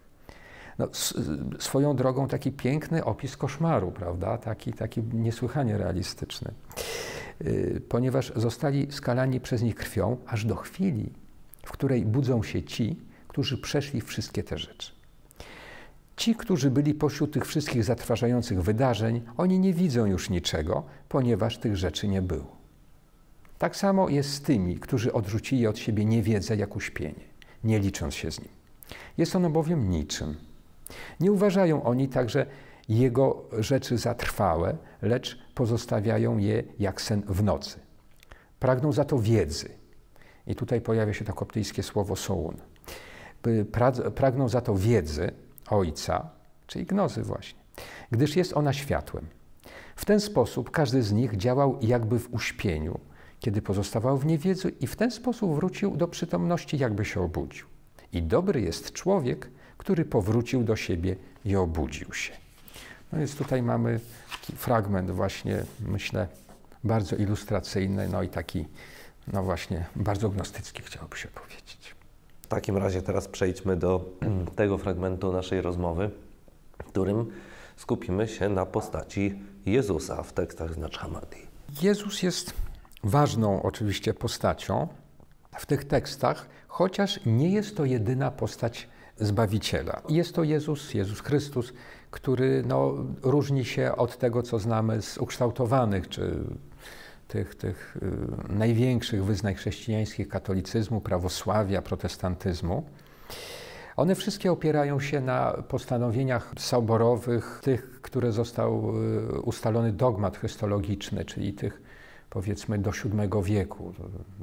Swoją drogą taki piękny opis koszmaru, prawda? Taki niesłychanie realistyczny. Ponieważ zostali skalani przez nich krwią aż do chwili, w której budzą się ci, którzy przeszli wszystkie te rzeczy. Ci, którzy byli pośród tych wszystkich zatrważających wydarzeń, oni nie widzą już niczego, ponieważ tych rzeczy nie było. Tak samo jest z tymi, którzy odrzucili od siebie niewiedzę jak uśpienie, nie licząc się z nim. Jest ono bowiem niczym. Nie uważają oni także jego rzeczy za trwałe, lecz pozostawiają je jak sen w nocy. Pragną za to wiedzy. I tutaj pojawia się to koptyjskie słowo soun. Pragną za to wiedzy Ojca, czyli gnozy właśnie. gdyż jest ona światłem. W ten sposób każdy z nich działał jakby w uśpieniu, kiedy pozostawał w niewiedzy i w ten sposób wrócił do przytomności, jakby się obudził. I dobry jest człowiek, który powrócił do siebie i obudził się. No więc tutaj mamy taki fragment właśnie, myślę, bardzo ilustracyjny, no i taki, no właśnie, bardzo gnostycki, chciałoby się powiedzieć. W takim razie teraz przejdźmy do tego fragmentu naszej rozmowy, w którym skupimy się na postaci Jezusa w tekstach z Nacz Hammadi. Jezus jest ważną oczywiście postacią w tych tekstach, chociaż nie jest to jedyna postać Zbawiciela. Jest to Jezus Chrystus, który no, różni się od tego, co znamy z ukształtowanych, czy tych największych wyznań chrześcijańskich, katolicyzmu, prawosławia, protestantyzmu. One wszystkie opierają się na postanowieniach soborowych, tych, które został ustalony dogmat chrystologiczny, czyli tych, powiedzmy, do VII wieku,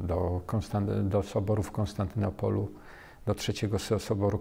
do soboru w Konstantynopolu, do trzeciego soboru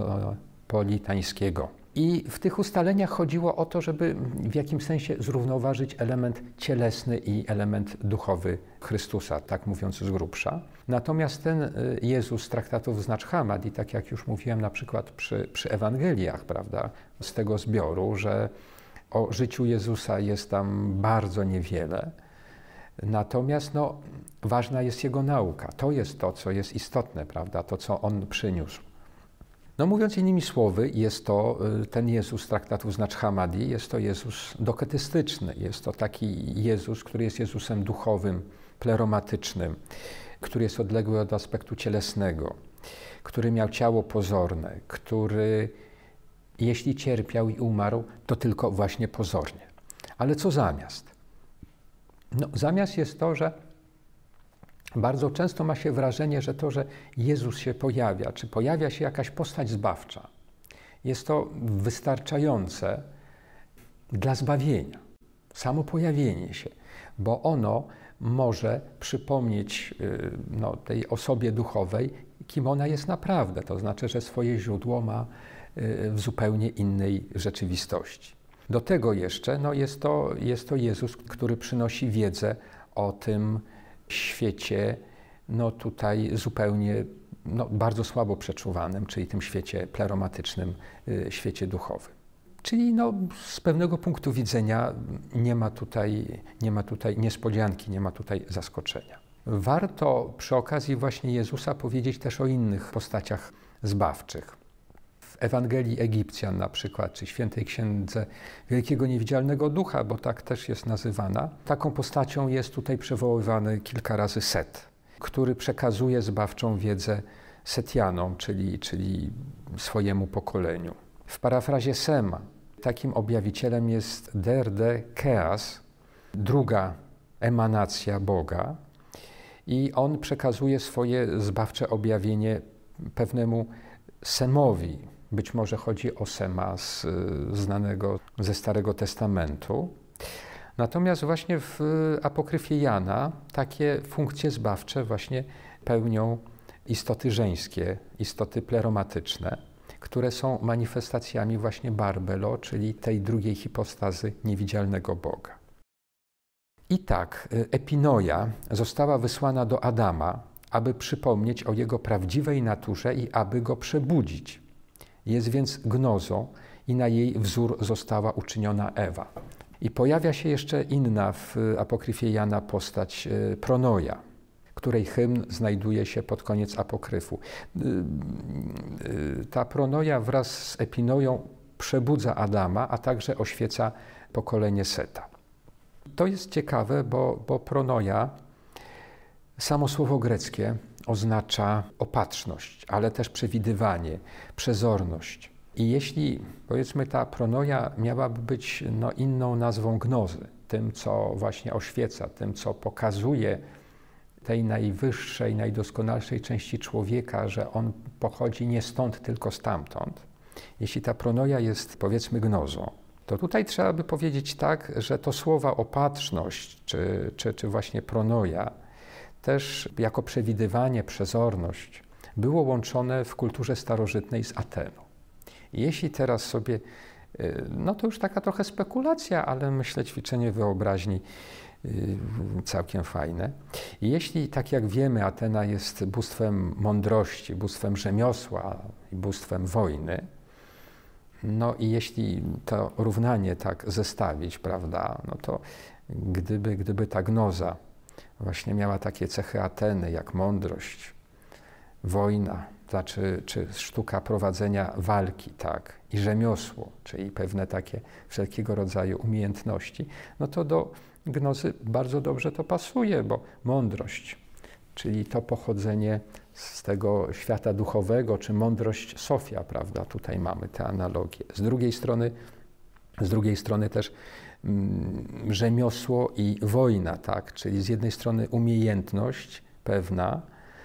konstantynopolitańskiego. I w tych ustaleniach chodziło o to, żeby w jakimś sensie zrównoważyć element cielesny i element duchowy Chrystusa, tak mówiąc z grubsza. Natomiast ten Jezus z traktatów z Nacz Hammadi, tak jak już mówiłem na przykład przy Ewangeliach, prawda, z tego zbioru, że o życiu Jezusa jest tam bardzo niewiele. Natomiast no, ważna jest Jego nauka. To jest to, co jest istotne, prawda, to, co On przyniósł. No mówiąc innymi słowy, jest to ten Jezus z traktatów z Nacz Hammadi, jest to Jezus doketystyczny, jest to taki Jezus, który jest Jezusem duchowym, pleromatycznym, który jest odległy od aspektu cielesnego, który miał ciało pozorne, który jeśli cierpiał i umarł, to tylko właśnie pozornie. Ale co zamiast? No, zamiast jest to, że bardzo często ma się wrażenie, że to, że Jezus się pojawia, czy pojawia się jakaś postać zbawcza, jest to wystarczające dla zbawienia. Samo pojawienie się, bo ono może przypomnieć no, tej osobie duchowej, kim ona jest naprawdę. To znaczy, że swoje źródło ma w zupełnie innej rzeczywistości. Do tego jeszcze no, jest to Jezus, który przynosi wiedzę o tym świecie, no tutaj zupełnie no, bardzo słabo przeczuwanym, czyli tym świecie pleromatycznym, świecie duchowym. Czyli no, z pewnego punktu widzenia nie ma tutaj niespodzianki, nie ma tutaj zaskoczenia. Warto przy okazji właśnie Jezusa powiedzieć też o innych postaciach zbawczych. W Ewangelii Egipcjan na przykład, czy Świętej Księdze Wielkiego Niewidzialnego Ducha, bo tak też jest nazywana, taką postacią jest tutaj przywoływany kilka razy Set, który przekazuje zbawczą wiedzę Setianom, czyli swojemu pokoleniu. W parafrazie Sema takim objawicielem jest Derde Keas, druga emanacja Boga, i on przekazuje swoje zbawcze objawienie pewnemu Semowi. Być może chodzi o Sema znanego ze Starego Testamentu. Natomiast właśnie w apokryfie Jana takie funkcje zbawcze właśnie pełnią istoty żeńskie, istoty pleromatyczne, które są manifestacjami właśnie Barbelo, czyli tej drugiej hipostazy niewidzialnego Boga. I tak Epinoja została wysłana do Adama, aby przypomnieć o jego prawdziwej naturze i aby go przebudzić. Jest więc gnozą i na jej wzór została uczyniona Ewa. I pojawia się jeszcze inna w apokryfie Jana postać Pronoja, której hymn znajduje się pod koniec apokryfu. Ta Pronoja wraz z Epinoją przebudza Adama, a także oświeca pokolenie Seta. To jest ciekawe, bo Pronoja, samo słowo greckie, oznacza opatrzność, ale też przewidywanie, przezorność. I jeśli, powiedzmy, ta pronoja miałaby być no, inną nazwą gnozy, tym, co właśnie oświeca, tym, co pokazuje tej najwyższej, najdoskonalszej części człowieka, że on pochodzi nie stąd, tylko stamtąd. Jeśli ta pronoja jest, powiedzmy, gnozą, to tutaj trzeba by powiedzieć tak, że to słowa opatrzność, czy właśnie pronoja, też jako przewidywanie, przezorność, było łączone w kulturze starożytnej z Ateną. Jeśli teraz sobie No to już taka trochę spekulacja, ale myślę ćwiczenie wyobraźni całkiem fajne. I jeśli, tak jak wiemy, Atena jest bóstwem mądrości, bóstwem rzemiosła i bóstwem wojny, no i jeśli to równanie tak zestawić, prawda, no to gdyby ta gnoza właśnie miała takie cechy Ateny, jak mądrość, wojna, czy sztuka prowadzenia walki, tak, i rzemiosło, czyli pewne takie wszelkiego rodzaju umiejętności, no to do gnozy bardzo dobrze to pasuje, bo mądrość, czyli to pochodzenie z tego świata duchowego, czy mądrość Sofia, prawda, tutaj mamy te analogie. Z drugiej strony też rzemiosło i wojna, tak, czyli z jednej strony umiejętność pewna,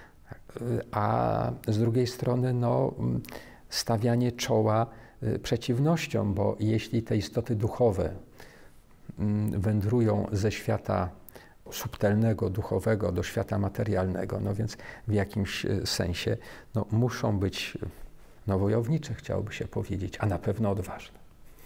a z drugiej strony no, stawianie czoła przeciwnościom, bo jeśli te istoty duchowe wędrują ze świata subtelnego, duchowego do świata materialnego, no więc w jakimś sensie no, muszą być wojownicze, chciałoby się powiedzieć, a na pewno odważne.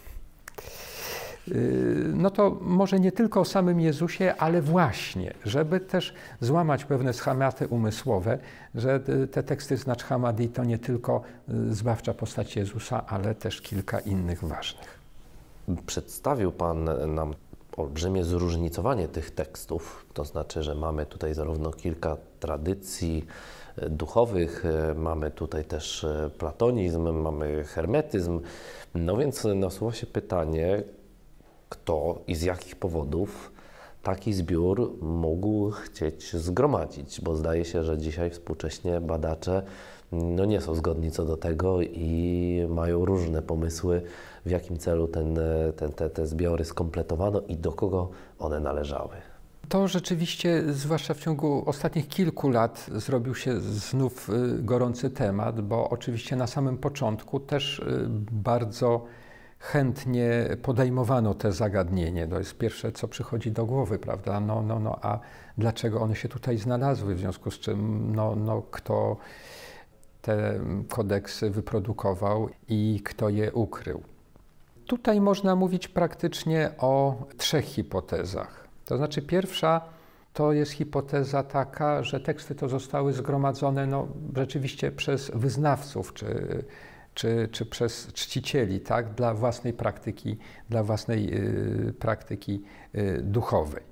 No to może nie tylko o samym Jezusie, ale właśnie, żeby też złamać pewne schematy umysłowe, że te teksty z Nacz Hammadi to nie tylko zbawcza postać Jezusa, ale też kilka innych ważnych. Przedstawił Pan nam olbrzymie zróżnicowanie tych tekstów, to znaczy, że mamy tutaj zarówno kilka tradycji duchowych, mamy tutaj też platonizm, mamy hermetyzm, no więc nasuwa się pytanie, kto i z jakich powodów taki zbiór mógł chcieć zgromadzić, bo zdaje się, że dzisiaj współcześnie badacze no nie są zgodni co do tego i mają różne pomysły, w jakim celu te zbiory skompletowano i do kogo one należały. To rzeczywiście, zwłaszcza w ciągu ostatnich kilku lat, zrobił się znów gorący temat, bo oczywiście na samym początku też bardzo chętnie podejmowano te zagadnienie. To jest pierwsze, co przychodzi do głowy, prawda? A dlaczego one się tutaj znalazły, w związku z czym kto te kodeksy wyprodukował i kto je ukrył. Tutaj można mówić praktycznie o 3 hipotezach. To znaczy pierwsza to jest hipoteza taka, że teksty to zostały zgromadzone rzeczywiście przez wyznawców czy przez czcicieli, tak, dla własnej praktyki duchowej.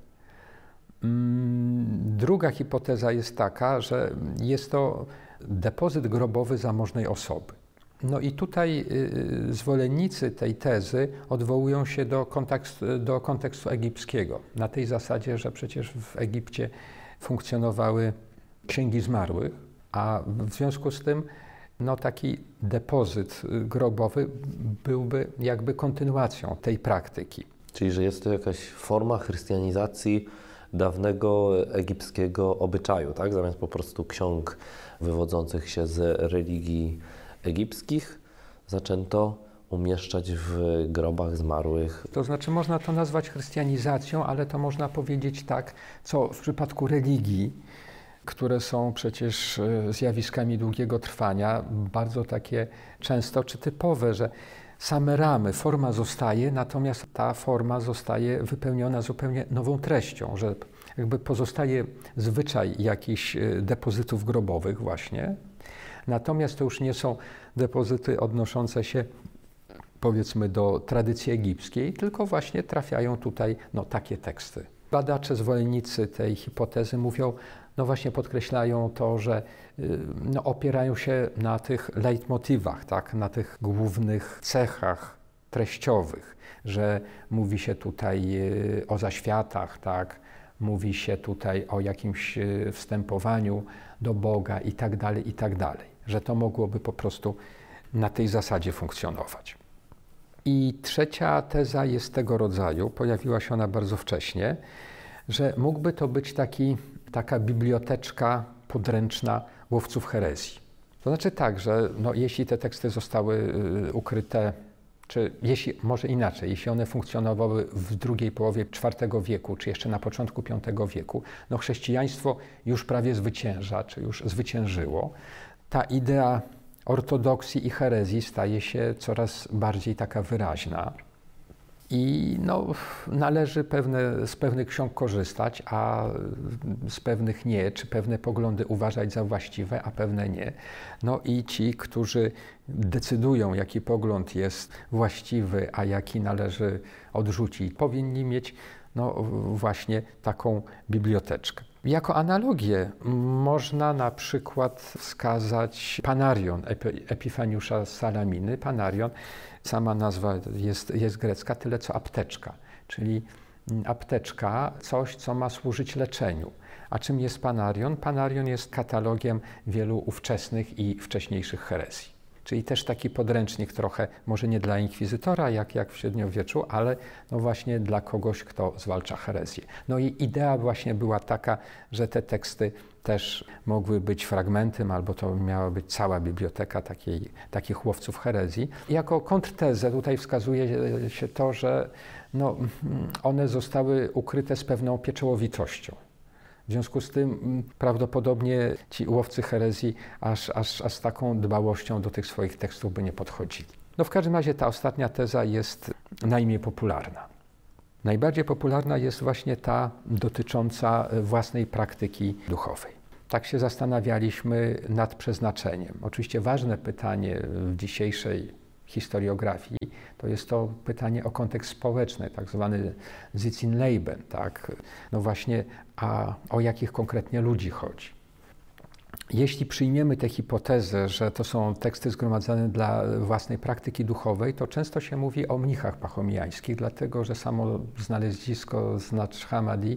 Druga hipoteza jest taka, że jest to depozyt grobowy zamożnej osoby. No i tutaj zwolennicy tej tezy odwołują się do kontekstu egipskiego. Na tej zasadzie, że przecież w Egipcie funkcjonowały księgi zmarłych, a w związku z tym taki depozyt grobowy byłby jakby kontynuacją tej praktyki. Czyli, że jest to jakaś forma chrystianizacji dawnego egipskiego obyczaju, tak? Zamiast po prostu ksiąg wywodzących się z religii egipskich zaczęto umieszczać w grobach zmarłych. To znaczy można to nazwać chrystianizacją, ale to można powiedzieć tak, co w przypadku religii, które są przecież zjawiskami długiego trwania, bardzo takie często czy typowe, że same ramy, forma zostaje, natomiast ta forma zostaje wypełniona zupełnie nową treścią, że jakby pozostaje zwyczaj jakichś depozytów grobowych właśnie, natomiast to już nie są depozyty odnoszące się powiedzmy do tradycji egipskiej, tylko właśnie trafiają tutaj takie teksty. Badacze, zwolennicy tej hipotezy mówią, właśnie podkreślają to, że opierają się na tych leitmotywach, tak, na tych głównych cechach treściowych, że mówi się tutaj o zaświatach, tak, mówi się tutaj o jakimś wstępowaniu do Boga i tak dalej, że to mogłoby po prostu na tej zasadzie funkcjonować. I trzecia teza jest tego rodzaju, pojawiła się ona bardzo wcześnie, że mógłby to być taka biblioteczka podręczna łowców herezji. To znaczy tak, że jeśli te teksty zostały ukryte, czy może inaczej, jeśli one funkcjonowały w drugiej połowie IV wieku, czy jeszcze na początku V wieku, chrześcijaństwo już prawie zwycięża, czy już zwyciężyło. Ta idea ortodoksji i herezji staje się coraz bardziej taka wyraźna. I no, należy z pewnych ksiąg korzystać, a z pewnych nie, czy pewne poglądy uważać za właściwe, a pewne nie. No i ci, którzy decydują, jaki pogląd jest właściwy, a jaki należy odrzucić, powinni mieć no, właśnie taką biblioteczkę. Jako analogię można na przykład wskazać Panarion Epifaniusza z Salaminy. Panarion, sama nazwa jest grecka, tyle co apteczka, czyli apteczka, coś, co ma służyć leczeniu. A czym jest Panarion? Panarion jest katalogiem wielu ówczesnych i wcześniejszych herezji. Czyli też taki podręcznik trochę, może nie dla inkwizytora, jak w średniowieczu, ale no właśnie dla kogoś, kto zwalcza herezję. No i idea właśnie była taka, że te teksty też mogły być fragmentem, albo to miała być cała biblioteka takich łowców herezji. Jako kontrtezę tutaj wskazuje się to, że no, one zostały ukryte z pewną pieczołowitością. W związku z tym prawdopodobnie ci łowcy herezji aż z taką dbałością do tych swoich tekstów by nie podchodzili. No w każdym razie ta ostatnia teza jest najmniej popularna. Najbardziej popularna jest właśnie ta dotycząca własnej praktyki duchowej. Tak się zastanawialiśmy nad przeznaczeniem. Oczywiście ważne pytanie w dzisiejszej historiografii to jest to pytanie o kontekst społeczny, tak zwany Sitzenleben, tak? No właśnie, a o jakich konkretnie ludzi chodzi. Jeśli przyjmiemy tę hipotezę, że to są teksty zgromadzone dla własnej praktyki duchowej, to często się mówi o mnichach pachomijańskich, dlatego że samo znalezisko z Nacz Hammadi,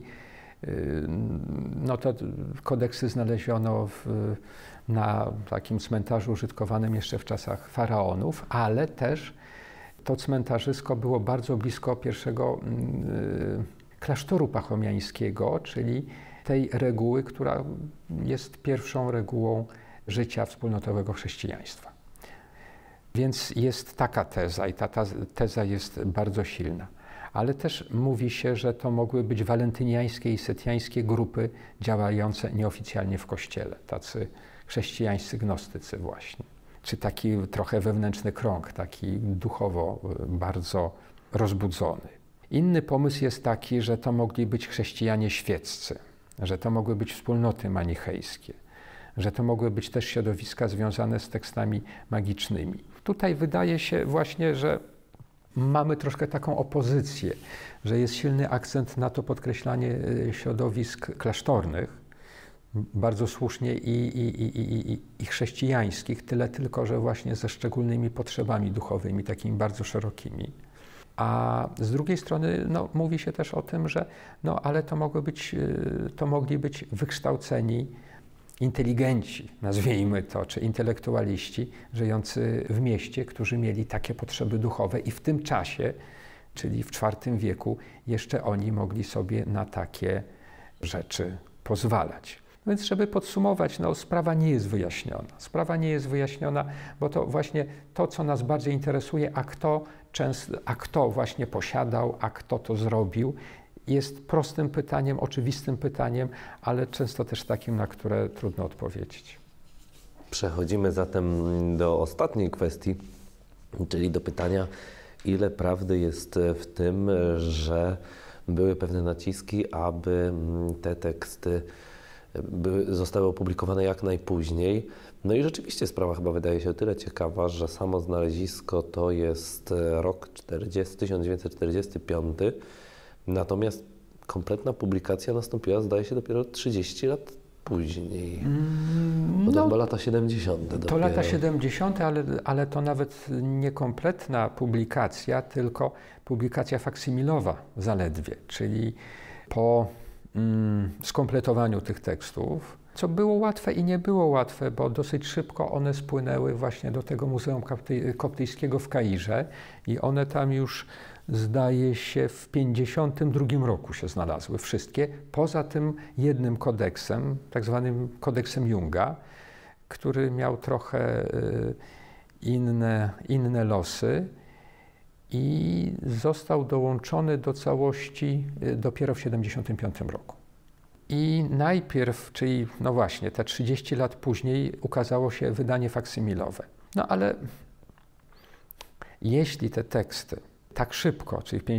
no to kodeksy znaleziono na takim cmentarzu użytkowanym jeszcze w czasach faraonów, ale też to cmentarzysko było bardzo blisko pierwszego klasztoru pachomiańskiego, czyli tej reguły, która jest pierwszą regułą życia wspólnotowego chrześcijaństwa. Więc jest taka teza i ta teza jest bardzo silna. Ale też mówi się, że to mogły być walentyniańskie i setiańskie grupy działające nieoficjalnie w Kościele, tacy chrześcijańscy gnostycy właśnie. Czy taki trochę wewnętrzny krąg, taki duchowo bardzo rozbudzony. Inny pomysł jest taki, że to mogli być chrześcijanie świeccy, że to mogły być wspólnoty manichejskie, że to mogły być też środowiska związane z tekstami magicznymi. Tutaj wydaje się właśnie, że mamy troszkę taką opozycję, że jest silny akcent na to podkreślanie środowisk klasztornych, bardzo słusznie i chrześcijańskich, tyle tylko, że właśnie ze szczególnymi potrzebami duchowymi, takimi bardzo szerokimi. A z drugiej strony no, mówi się też o tym, że no, ale to mogli być wykształceni inteligenci, nazwijmy to, czy intelektualiści żyjący w mieście, którzy mieli takie potrzeby duchowe i w tym czasie, czyli w IV wieku, jeszcze oni mogli sobie na takie rzeczy pozwalać. Więc żeby podsumować, no, sprawa nie jest wyjaśniona. Sprawa nie jest wyjaśniona, bo to właśnie to, co nas bardziej interesuje, a kto właśnie posiadał, a kto to zrobił, jest prostym pytaniem, oczywistym pytaniem, ale często też takim, na które trudno odpowiedzieć. Przechodzimy zatem do ostatniej kwestii, czyli do pytania, ile prawdy jest w tym, że były pewne naciski, aby te teksty zostały opublikowane jak najpóźniej. No i rzeczywiście sprawa chyba wydaje się o tyle ciekawa, że samo znalezisko to jest rok 1945, natomiast kompletna publikacja nastąpiła, zdaje się, dopiero 30 lat później. Bo to chyba lata 70. To dopiero. lata 70., ale to nawet nie kompletna publikacja, tylko publikacja faksymilowa zaledwie, czyli po skompletowaniu tych tekstów, co było łatwe i nie było łatwe, bo dosyć szybko one spłynęły właśnie do tego Muzeum Koptyjskiego w Kairze i one tam już, zdaje się, w 52 roku się znalazły wszystkie, poza tym jednym kodeksem, tak zwanym kodeksem Junga, który miał trochę inne losy i został dołączony do całości dopiero w 1975 roku. I najpierw, czyli no właśnie, te 30 lat później ukazało się wydanie faksymilowe. No ale jeśli te teksty tak szybko, czyli w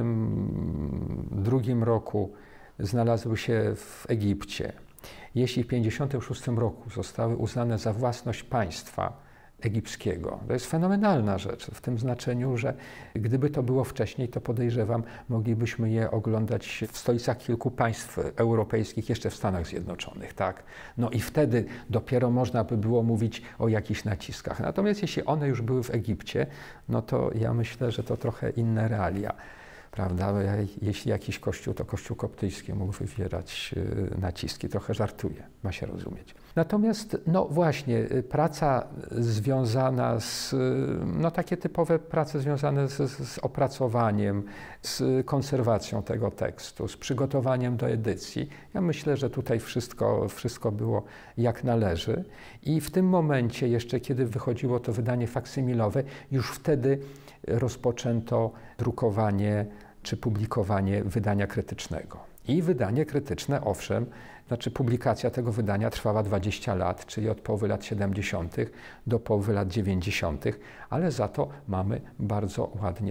1952 roku znalazły się w Egipcie, jeśli w 1956 roku zostały uznane za własność państwa egipskiego, to jest fenomenalna rzecz w tym znaczeniu, że gdyby to było wcześniej, to podejrzewam, moglibyśmy je oglądać w stolicach kilku państw europejskich, jeszcze w Stanach Zjednoczonych, tak? No i wtedy dopiero można by było mówić o jakichś naciskach. Natomiast jeśli one już były w Egipcie, no to ja myślę, że to trochę inne realia. Prawda? Jeśli jakiś kościół, to kościół koptyjski mógł wywierać naciski. Trochę żartuję, ma się rozumieć. Natomiast, no właśnie, praca związana z, no takie typowe prace związane z opracowaniem, z konserwacją tego tekstu, z przygotowaniem do edycji. Ja myślę, że tutaj wszystko było jak należy. I w tym momencie, jeszcze kiedy wychodziło to wydanie faksymilowe, już wtedy rozpoczęto drukowanie czy publikowanie wydania krytycznego. I wydanie krytyczne, owszem, znaczy publikacja tego wydania trwała 20 lat, czyli od połowy lat 70. do połowy lat 90., ale za to mamy bardzo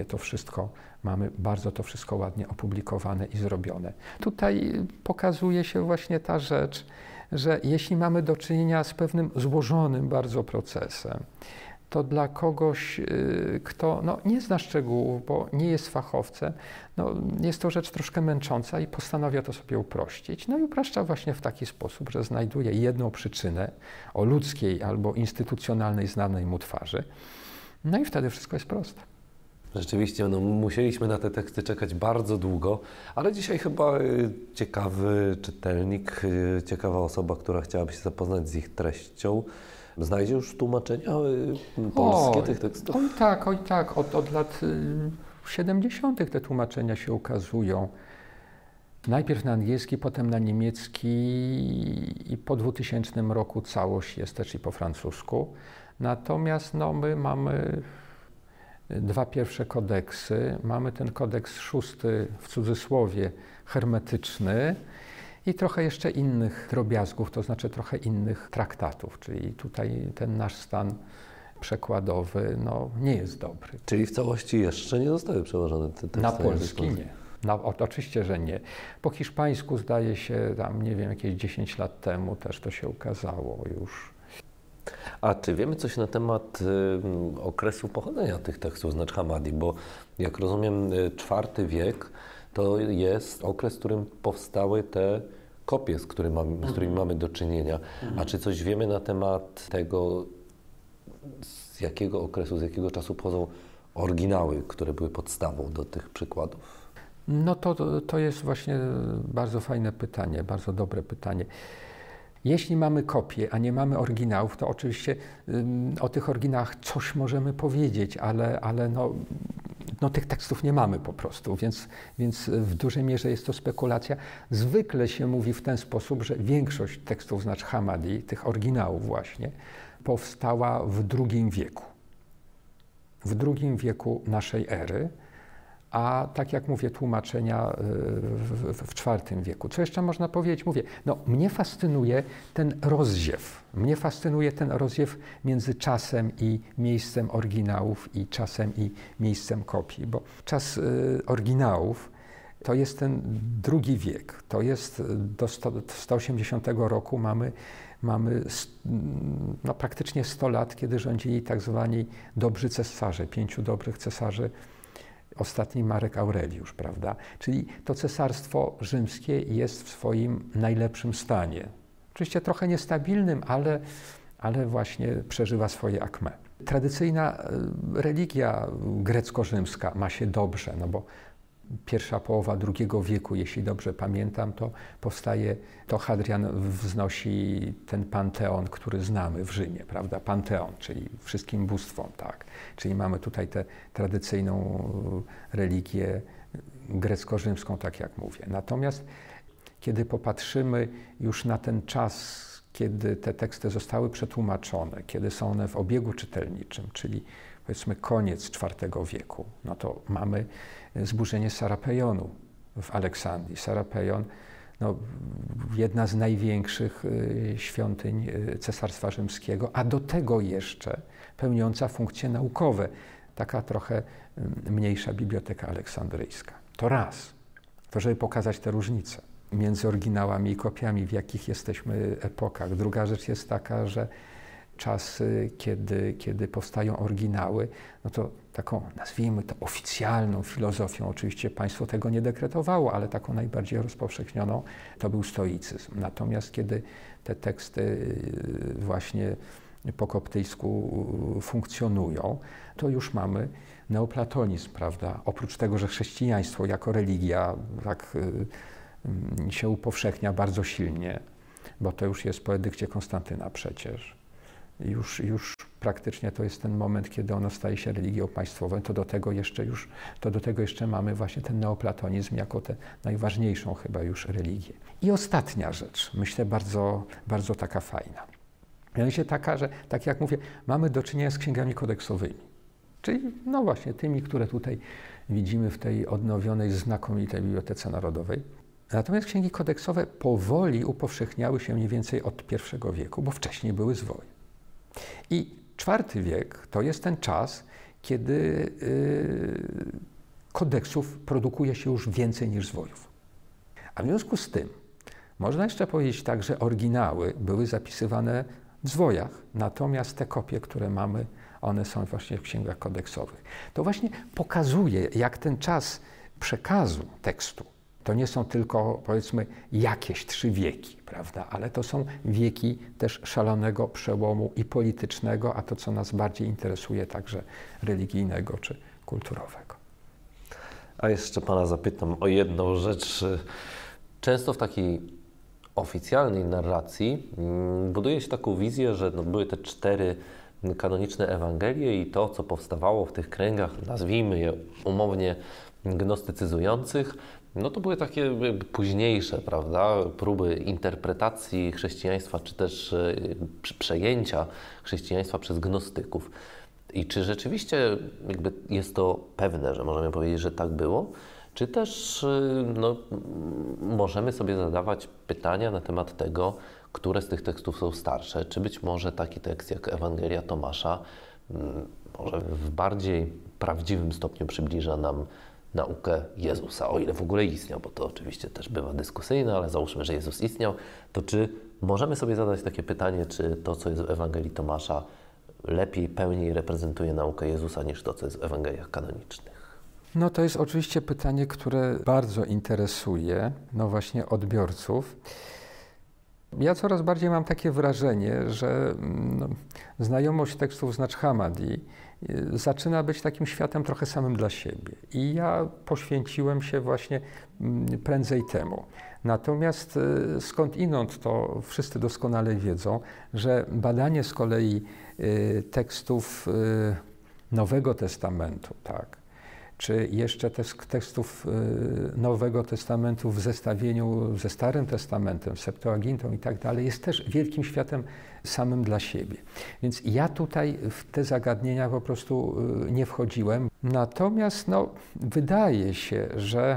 to wszystko ładnie opublikowane i zrobione. Tutaj pokazuje się właśnie ta rzecz, że jeśli mamy do czynienia z pewnym złożonym bardzo procesem, to dla kogoś, kto nie zna szczegółów, bo nie jest fachowcem, jest to rzecz troszkę męcząca i postanawia to sobie uprościć. No i upraszcza właśnie w taki sposób, że znajduje jedną przyczynę o ludzkiej albo instytucjonalnej znanej mu twarzy. No i wtedy wszystko jest proste. Rzeczywiście, musieliśmy na te teksty czekać bardzo długo, ale dzisiaj chyba ciekawy czytelnik, ciekawa osoba, która chciałaby się zapoznać z ich treścią, znajdzie już tłumaczenia polskie tych tekstów? Oj tak. Od lat 70. te tłumaczenia się ukazują. Najpierw na angielski, potem na niemiecki i po 2000 roku całość jest też i po francusku. Natomiast my mamy dwa pierwsze kodeksy. Mamy ten kodeks 6, w cudzysłowie, hermetyczny, i trochę jeszcze innych drobiazgów, to znaczy trochę innych traktatów, czyli tutaj ten nasz stan przekładowy nie jest dobry. Czyli w całości jeszcze nie zostały przełożone te teksty? Na polski nie. Oczywiście, że nie. Po hiszpańsku zdaje się, jakieś 10 lat temu też to się ukazało już. A czy wiemy coś na temat okresu pochodzenia tych tekstów z Nacz Hammadi? Bo jak rozumiem, IV wiek to jest okres, w którym powstały te kopie, z którymi mamy do czynienia. A czy coś wiemy na temat tego, z jakiego okresu, z jakiego czasu pochodzą oryginały, które były podstawą do tych przykładów? To jest właśnie bardzo fajne pytanie, bardzo dobre pytanie. Jeśli mamy kopie, a nie mamy oryginałów, to oczywiście o tych oryginałach coś możemy powiedzieć, ale tych tekstów nie mamy po prostu, więc w dużej mierze jest to spekulacja. Zwykle się mówi w ten sposób, że większość tekstów z Nacz Hammadi, tych oryginałów właśnie, powstała w II wieku. W II wieku naszej ery, a tak jak mówię, tłumaczenia w IV wieku. Co jeszcze można powiedzieć? Mnie fascynuje ten rozziew. Mnie fascynuje ten rozziew między czasem i miejscem oryginałów i czasem i miejscem kopii, bo czas oryginałów to jest ten II wiek. To jest do 180 roku mamy praktycznie 100 lat, kiedy rządzili tak zwani dobrzy cesarze, 5 dobrych cesarzy. Ostatni Marek Aureliusz, prawda? Czyli to cesarstwo rzymskie jest w swoim najlepszym stanie. Oczywiście trochę niestabilnym, ale właśnie przeżywa swoje akme. Tradycyjna religia grecko-rzymska ma się dobrze, bo pierwsza połowa II wieku, jeśli dobrze pamiętam, to powstaje, to Hadrian wznosi ten panteon, który znamy w Rzymie, prawda? Panteon, czyli wszystkim bóstwom, tak. Czyli mamy tutaj tę tradycyjną religię grecko-rzymską, tak jak mówię. Natomiast kiedy popatrzymy już na ten czas, kiedy te teksty zostały przetłumaczone, kiedy są one w obiegu czytelniczym, czyli powiedzmy koniec IV wieku, to mamy zburzenie Sarapejonu w Aleksandrii. Sarapejon, no, jedna z największych świątyń Cesarstwa Rzymskiego, a do tego jeszcze pełniąca funkcje naukowe, taka trochę mniejsza Biblioteka Aleksandryjska. To raz, to żeby pokazać te różnice między oryginałami i kopiami, w jakich jesteśmy epokach. Druga rzecz jest taka, że czasy, kiedy powstają oryginały, no to taką, nazwijmy to, oficjalną filozofią, oczywiście państwo tego nie dekretowało, ale taką najbardziej rozpowszechnioną to był stoicyzm. Natomiast kiedy te teksty właśnie po koptyjsku funkcjonują, to już mamy neoplatonizm, prawda? Oprócz tego, że chrześcijaństwo jako religia tak się upowszechnia bardzo silnie, bo to już jest po edykcie Konstantyna przecież. Już praktycznie to jest ten moment, kiedy ono staje się religią państwową, to do tego jeszcze mamy właśnie ten neoplatonizm jako tę najważniejszą chyba już religię. I ostatnia rzecz, myślę bardzo, bardzo taka fajna. Mianowicie taka, że tak jak mówię, mamy do czynienia z księgami kodeksowymi, czyli no właśnie tymi, które tutaj widzimy w tej odnowionej, znakomitej Bibliotece Narodowej. Natomiast księgi kodeksowe powoli upowszechniały się mniej więcej od I wieku, bo wcześniej były zwoje. I IV wiek to jest ten czas, kiedy kodeksów produkuje się już więcej niż zwojów. A w związku z tym można jeszcze powiedzieć tak, że oryginały były zapisywane w zwojach, natomiast te kopie, które mamy, one są właśnie w księgach kodeksowych. To właśnie pokazuje, jak ten czas przekazu tekstu to nie są tylko, powiedzmy, jakieś 3 wieki, prawda? Ale to są wieki też szalonego przełomu i politycznego, a to, co nas bardziej interesuje, także religijnego czy kulturowego. A jeszcze Pana zapytam o jedną rzecz. Często w takiej oficjalnej narracji buduje się taką wizję, że były te 4 kanoniczne Ewangelie i to, co powstawało w tych kręgach, nazwijmy je umownie gnostycyzujących, no to były takie późniejsze, prawda, próby interpretacji chrześcijaństwa, czy też przejęcia chrześcijaństwa przez gnostyków. I czy rzeczywiście jakby jest to pewne, że możemy powiedzieć, że tak było? Czy też no, możemy sobie zadawać pytania na temat tego, które z tych tekstów są starsze? Czy być może taki tekst jak Ewangelia Tomasza może w bardziej prawdziwym stopniu przybliża nam naukę Jezusa, o ile w ogóle istniał, bo to oczywiście też bywa dyskusyjne, ale załóżmy, że Jezus istniał, to czy możemy sobie zadać takie pytanie, czy to, co jest w Ewangelii Tomasza, lepiej, pełniej reprezentuje naukę Jezusa niż to, co jest w Ewangeliach kanonicznych? No to jest oczywiście pytanie, które bardzo interesuje, no właśnie, odbiorców. Ja coraz bardziej mam takie wrażenie, że znajomość tekstów z Nacz Hammadi zaczyna być takim światem trochę samym dla siebie. I ja poświęciłem się właśnie prędzej temu. Natomiast skądinąd to wszyscy doskonale wiedzą, że badanie z kolei tekstów Nowego Testamentu, tak, czy jeszcze tekstów Nowego Testamentu w zestawieniu ze Starym Testamentem, Septuagintą i tak dalej, jest też wielkim światem samym dla siebie. Więc ja tutaj w te zagadnienia po prostu nie wchodziłem. Natomiast no, wydaje się, że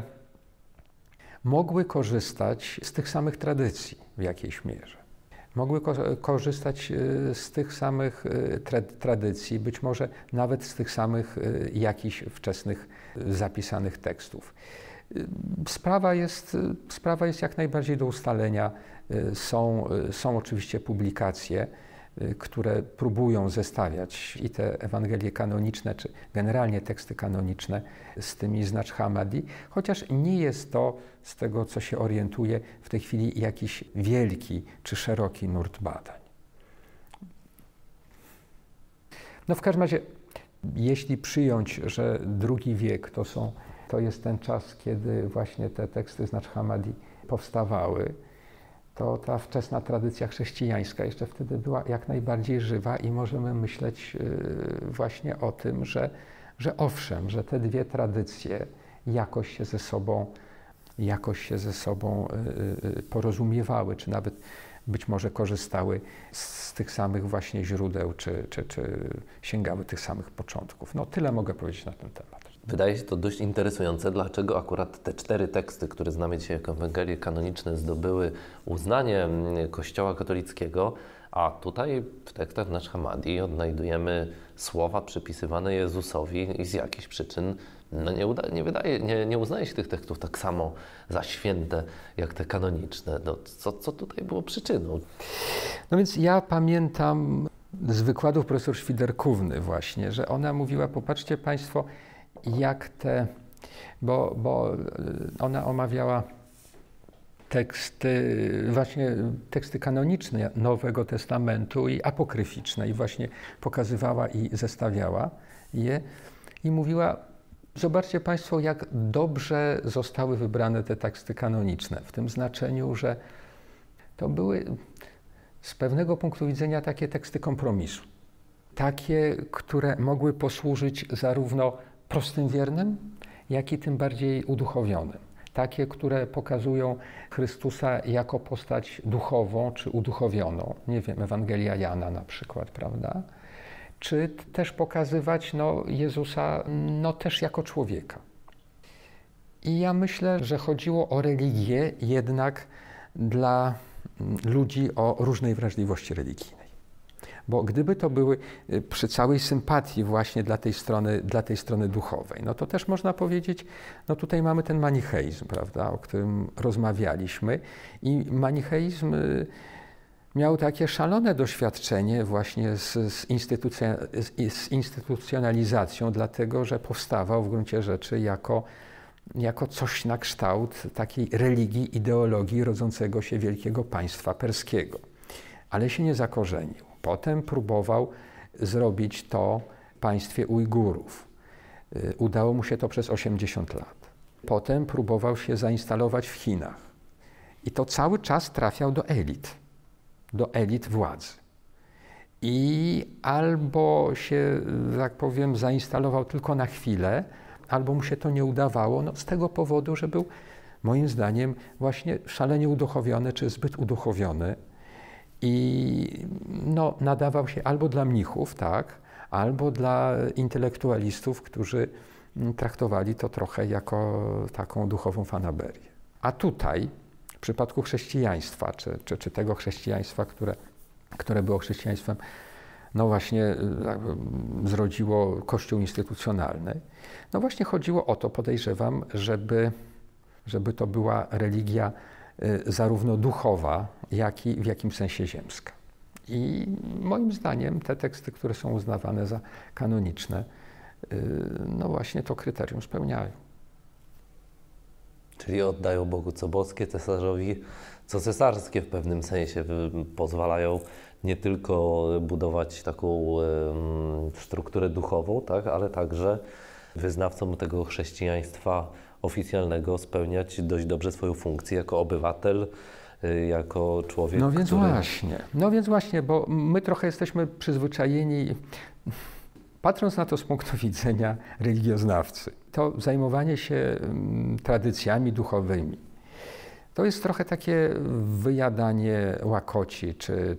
mogły korzystać z tych samych tradycji w jakiejś mierze. Mogły korzystać z tych samych tradycji, być może nawet z tych samych jakichś wczesnych zapisanych tekstów. Sprawa jest jak najbardziej do ustalenia. Są oczywiście publikacje, które próbują zestawiać i te Ewangelie kanoniczne, czy generalnie teksty kanoniczne z tymi z Nacz Hammadi, chociaż nie jest to, z tego co się orientuję, w tej chwili jakiś wielki czy szeroki nurt badań. No w każdym razie, jeśli przyjąć, że II wiek to jest ten czas, kiedy właśnie te teksty z Nacz Hammadi powstawały, to ta wczesna tradycja chrześcijańska jeszcze wtedy była jak najbardziej żywa i możemy myśleć właśnie o tym, że owszem, że te 2 tradycje jakoś się ze sobą porozumiewały, czy nawet być może korzystały z tych samych właśnie źródeł, czy sięgały tych samych początków. No tyle mogę powiedzieć na ten temat. Wydaje się to dość interesujące, dlaczego akurat te 4 teksty, które znamy dzisiaj jako Ewangelie kanoniczne, zdobyły uznanie Kościoła katolickiego, a tutaj w tekstach Nacz Hammadi odnajdujemy słowa przypisywane Jezusowi i z jakichś przyczyn nie uznaje się tych tekstów tak samo za święte, jak te kanoniczne. No, co tutaj było przyczyną? No więc ja pamiętam z wykładów profesor Świderkówny właśnie, że ona mówiła, popatrzcie Państwo, jak bo ona omawiała teksty kanoniczne Nowego Testamentu i apokryficzne i właśnie pokazywała i zestawiała je i mówiła, zobaczcie Państwo, jak dobrze zostały wybrane te teksty kanoniczne, w tym znaczeniu, że to były z pewnego punktu widzenia takie teksty kompromisu. Takie, które mogły posłużyć zarówno prostym wiernym, jak i tym bardziej uduchowionym. Takie, które pokazują Chrystusa jako postać duchową czy uduchowioną. Nie wiem, Ewangelia Jana na przykład, prawda? Czy też pokazywać Jezusa też jako człowieka. I ja myślę, że chodziło o religię jednak dla ludzi o różnej wrażliwości religijnej. Bo gdyby to były przy całej sympatii właśnie dla tej strony duchowej, no to też można powiedzieć, no tutaj mamy ten manicheizm, prawda, o którym rozmawialiśmy i manicheizm miał takie szalone doświadczenie właśnie z instytucjonalizacją, dlatego że powstawał w gruncie rzeczy jako coś na kształt takiej religii, ideologii rodzącego się wielkiego państwa perskiego. Ale się nie zakorzenił. Potem próbował zrobić to w państwie Ujgurów. Udało mu się to przez 80 lat. Potem próbował się zainstalować w Chinach. I to cały czas trafiał do elit władzy. I albo się, tak powiem, zainstalował tylko na chwilę, albo mu się to nie udawało, z tego powodu, że był, moim zdaniem, właśnie szalenie uduchowiony, czy zbyt uduchowiony i nadawał się albo dla mnichów, tak, albo dla intelektualistów, którzy traktowali to trochę jako taką duchową fanaberię. A tutaj, w przypadku chrześcijaństwa, czy tego chrześcijaństwa, które było chrześcijaństwem, właśnie zrodziło Kościół instytucjonalny. No właśnie chodziło o to, podejrzewam, żeby to była religia zarówno duchowa, jak i w jakimś sensie ziemska. I moim zdaniem te teksty, które są uznawane za kanoniczne, właśnie to kryterium spełniają. Czyli oddają Bogu co boskie, cesarzowi co cesarskie w pewnym sensie. Pozwalają nie tylko budować taką strukturę duchową, tak, ale także wyznawcom tego chrześcijaństwa oficjalnego spełniać dość dobrze swoją funkcję jako obywatel, jako człowiek, No więc właśnie, bo my trochę jesteśmy przyzwyczajeni, patrząc na to z punktu widzenia religioznawcy, to zajmowanie się tradycjami duchowymi, to jest trochę takie wyjadanie łakoci, czy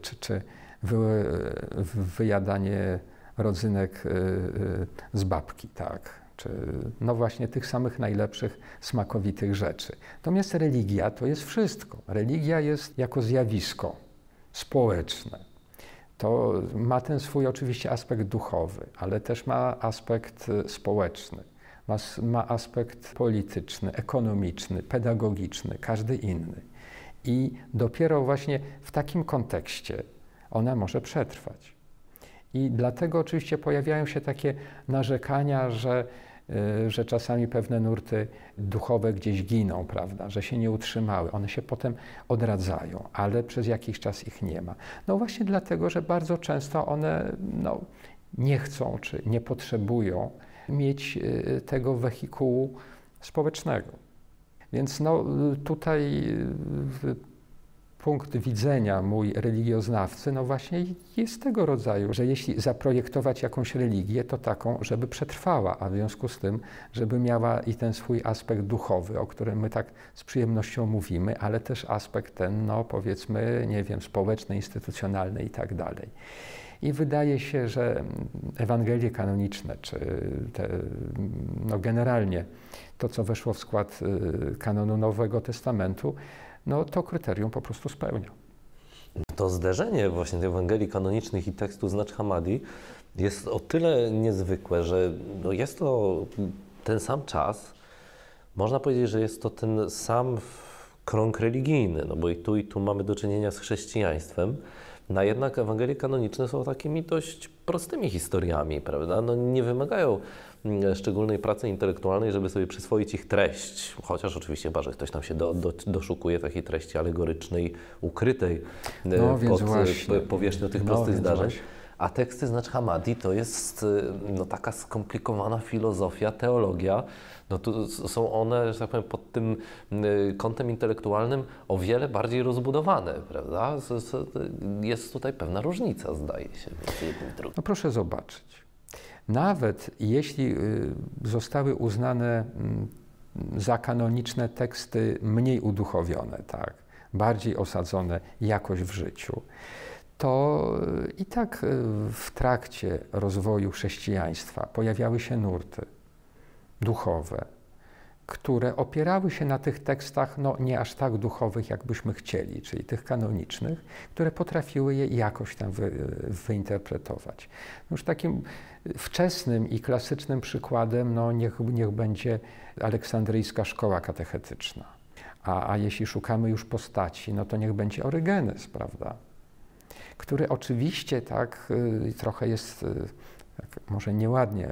wyjadanie rodzynek z babki, tak? Czy właśnie tych samych najlepszych, smakowitych rzeczy. Natomiast religia to jest wszystko. Religia jest jako zjawisko społeczne. To ma ten swój oczywiście aspekt duchowy, ale też ma aspekt społeczny. Ma aspekt polityczny, ekonomiczny, pedagogiczny, każdy inny. I dopiero właśnie w takim kontekście ona może przetrwać. I dlatego oczywiście pojawiają się takie narzekania, że czasami pewne nurty duchowe gdzieś giną, prawda, że się nie utrzymały. One się potem odradzają, ale przez jakiś czas ich nie ma. No właśnie dlatego, że bardzo często one nie chcą czy nie potrzebują mieć tego wehikułu społecznego. Więc tutaj punkt widzenia mój religioznawcy, właśnie jest tego rodzaju, że jeśli zaprojektować jakąś religię, to taką, żeby przetrwała, a w związku z tym, żeby miała i ten swój aspekt duchowy, o którym my tak z przyjemnością mówimy, ale też aspekt ten, powiedzmy, nie wiem, społeczny, instytucjonalny i tak dalej. I wydaje się, że Ewangelie kanoniczne, czy generalnie to, co weszło w skład kanonu Nowego Testamentu, to kryterium po prostu spełnia. To zderzenie właśnie Ewangelii kanonicznych i tekstu z Nacz Hammadi jest o tyle niezwykłe, że jest to ten sam czas, można powiedzieć, że jest to ten sam krąg religijny, bo i tu mamy do czynienia z chrześcijaństwem, a jednak Ewangelie kanoniczne są takimi dość prostymi historiami, prawda? Nie wymagają szczególnej pracy intelektualnej, żeby sobie przyswoić ich treść, chociaż oczywiście chyba, że ktoś tam się doszukuje takiej treści alegorycznej, ukrytej pod powierzchnią tych prostych zdarzeń. A teksty z Nacz Hammadi to jest taka skomplikowana filozofia, teologia. Tu są one, że tak powiem, pod tym kątem intelektualnym o wiele bardziej rozbudowane, prawda? Jest tutaj pewna różnica, zdaje się, między jednym i drugim. Proszę zobaczyć. Nawet jeśli zostały uznane za kanoniczne teksty mniej uduchowione, tak, bardziej osadzone jakoś w życiu, to i tak w trakcie rozwoju chrześcijaństwa pojawiały się nurty duchowe, które opierały się na tych tekstach nie aż tak duchowych, jakbyśmy chcieli, czyli tych kanonicznych, które potrafiły je jakoś tam wyinterpretować. Już takim wczesnym i klasycznym przykładem niech będzie aleksandryjska szkoła katechetyczna. A jeśli szukamy już postaci, to niech będzie Orygenes, prawda? Który oczywiście tak trochę jest, tak może nieładnie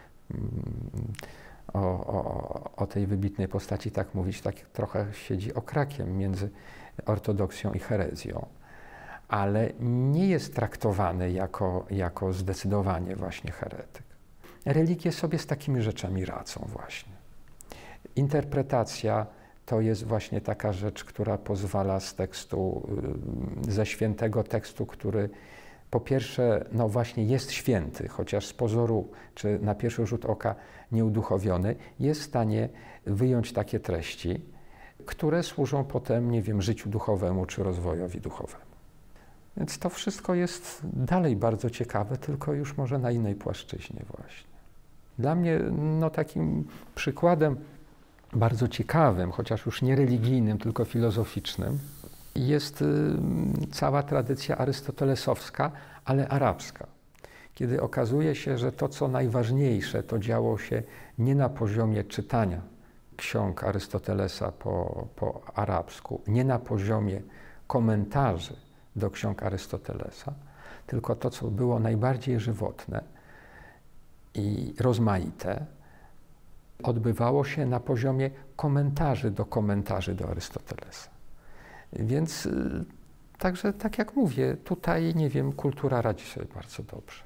o tej wybitnej postaci tak mówić, tak trochę siedzi okrakiem między ortodoksją i herezją, ale nie jest traktowany jako zdecydowanie właśnie heretyk. Religie sobie z takimi rzeczami radzą właśnie. Interpretacja to jest właśnie taka rzecz, która pozwala z tekstu, ze świętego tekstu, który po pierwsze, właśnie jest święty, chociaż z pozoru, czy na pierwszy rzut oka nieuduchowiony, jest w stanie wyjąć takie treści, które służą potem, życiu duchowemu, czy rozwojowi duchowemu. Więc to wszystko jest dalej bardzo ciekawe, tylko już może na innej płaszczyźnie właśnie. Dla mnie takim przykładem bardzo ciekawym, chociaż już nie religijnym, tylko filozoficznym, jest cała tradycja arystotelesowska, ale arabska. Kiedy okazuje się, że to, co najważniejsze, to działo się nie na poziomie czytania ksiąg Arystotelesa po arabsku, nie na poziomie komentarzy do ksiąg Arystotelesa, tylko to, co było najbardziej żywotne i rozmaite, odbywało się na poziomie komentarzy do Arystotelesa. Więc także, tak jak mówię, tutaj, kultura radzi sobie bardzo dobrze.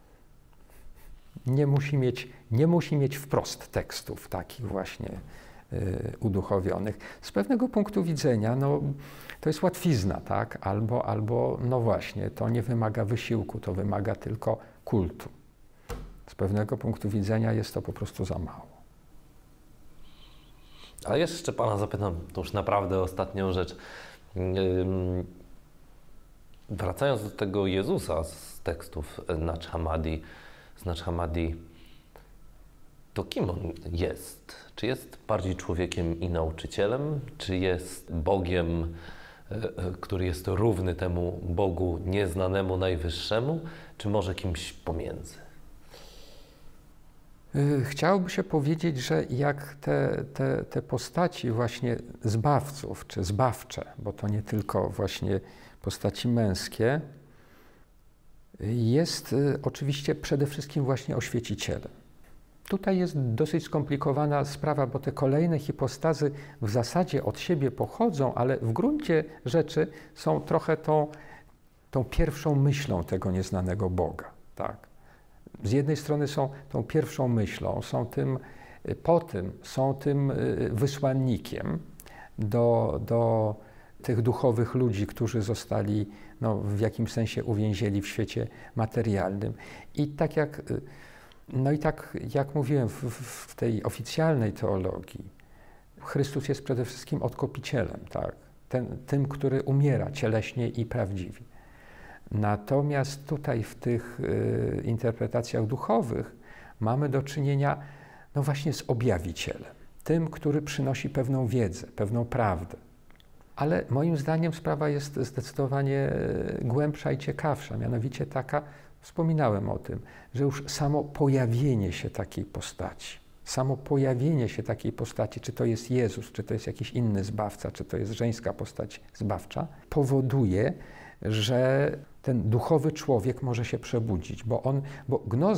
Nie musi mieć wprost tekstów takich właśnie uduchowionych. Z pewnego punktu widzenia, to jest łatwizna, tak? Albo właśnie, to nie wymaga wysiłku, to wymaga tylko kultu. Z pewnego punktu widzenia jest to po prostu za mało. A jeszcze Pana zapytam, to już naprawdę ostatnią rzecz. Wracając do tego Jezusa z tekstów Nacz Hammadi, to kim on jest? Czy jest bardziej człowiekiem i nauczycielem? Czy jest Bogiem, który jest równy temu Bogu nieznanemu, najwyższemu? Czy może kimś pomiędzy? Chciałoby się powiedzieć, że jak te postaci właśnie zbawców, czy zbawcze, bo to nie tylko właśnie postaci męskie, jest oczywiście przede wszystkim właśnie oświecicielem. Tutaj jest dosyć skomplikowana sprawa, bo te kolejne hipostazy w zasadzie od siebie pochodzą, ale w gruncie rzeczy są trochę tą pierwszą myślą tego nieznanego Boga, tak? Z jednej strony są tą pierwszą myślą, są tym wysłannikiem do tych duchowych ludzi, którzy zostali w jakimś sensie uwięzieni w świecie materialnym. I tak jak mówiłem w tej oficjalnej teologii, Chrystus jest przede wszystkim odkupicielem, tak? Tym, który umiera cieleśnie i prawdziwie. Natomiast tutaj w tych interpretacjach duchowych mamy do czynienia no właśnie z objawicielem, tym, który przynosi pewną wiedzę, pewną prawdę. Ale moim zdaniem sprawa jest zdecydowanie głębsza i ciekawsza, mianowicie taka, wspominałem o tym, że już samo pojawienie się takiej postaci, czy to jest Jezus, czy to jest jakiś inny zbawca, czy to jest żeńska postać zbawcza, powoduje, że ten duchowy człowiek może się przebudzić, bo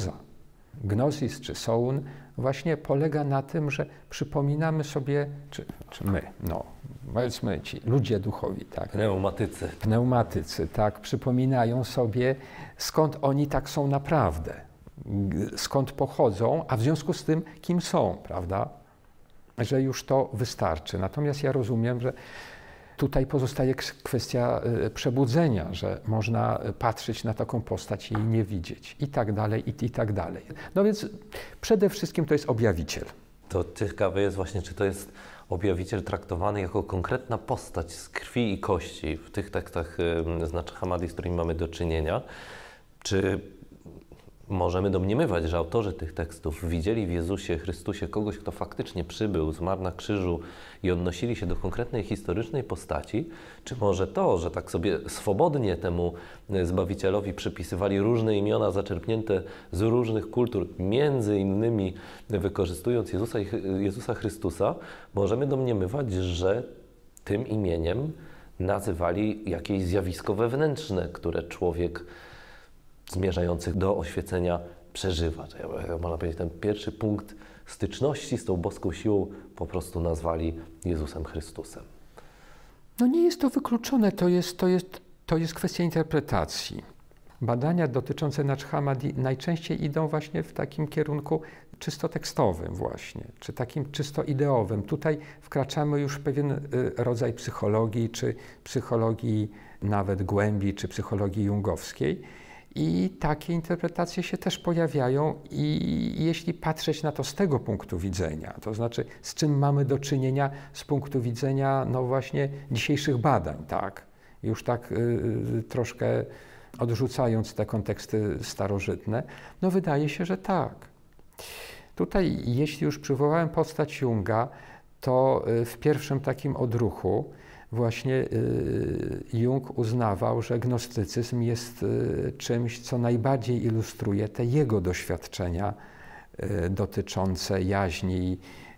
gnozis czy soun właśnie polega na tym, że przypominamy sobie, czy my, no powiedzmy ci ludzie duchowi, tak? Pneumatycy, tak, przypominają sobie, skąd oni tak są naprawdę, skąd pochodzą, a w związku z tym, kim są, prawda? Że już to wystarczy. Natomiast ja rozumiem, że tutaj pozostaje kwestia przebudzenia, że można patrzeć na taką postać i jej nie widzieć i tak dalej, i tak dalej. No więc przede wszystkim to jest objawiciel. To ciekawe jest właśnie, czy to jest objawiciel traktowany jako konkretna postać z krwi i kości w tych tekstach z Nacz Hammadi, z którymi mamy do czynienia, czy możemy domniemywać, że autorzy tych tekstów widzieli w Jezusie Chrystusie kogoś, kto faktycznie przybył, zmarł na krzyżu i odnosili się do konkretnej historycznej postaci, czy może to, że tak sobie swobodnie temu Zbawicielowi przypisywali różne imiona zaczerpnięte z różnych kultur, między innymi wykorzystując Jezusa Chrystusa, możemy domniemywać, że tym imieniem nazywali jakieś zjawisko wewnętrzne, które człowiek zmierzających do oświecenia przeżywa. Można powiedzieć, ten pierwszy punkt styczności z tą boską siłą po prostu nazwali Jezusem Chrystusem. No nie jest to wykluczone, to jest kwestia interpretacji. Badania dotyczące Nacz Hammadi najczęściej idą właśnie w takim kierunku czysto tekstowym właśnie, czy takim czysto ideowym. Tutaj wkraczamy już w pewien rodzaj psychologii, czy psychologii nawet głębi, czy psychologii jungowskiej. I takie interpretacje się też pojawiają i jeśli patrzeć na to z tego punktu widzenia, to znaczy z czym mamy do czynienia z punktu widzenia no właśnie dzisiejszych badań, tak? Już tak troszkę odrzucając te konteksty starożytne, no wydaje się, że tak. Tutaj jeśli już przywołałem postać Junga, to w pierwszym takim odruchu właśnie Jung uznawał, że gnostycyzm jest czymś, co najbardziej ilustruje te jego doświadczenia dotyczące jaźni,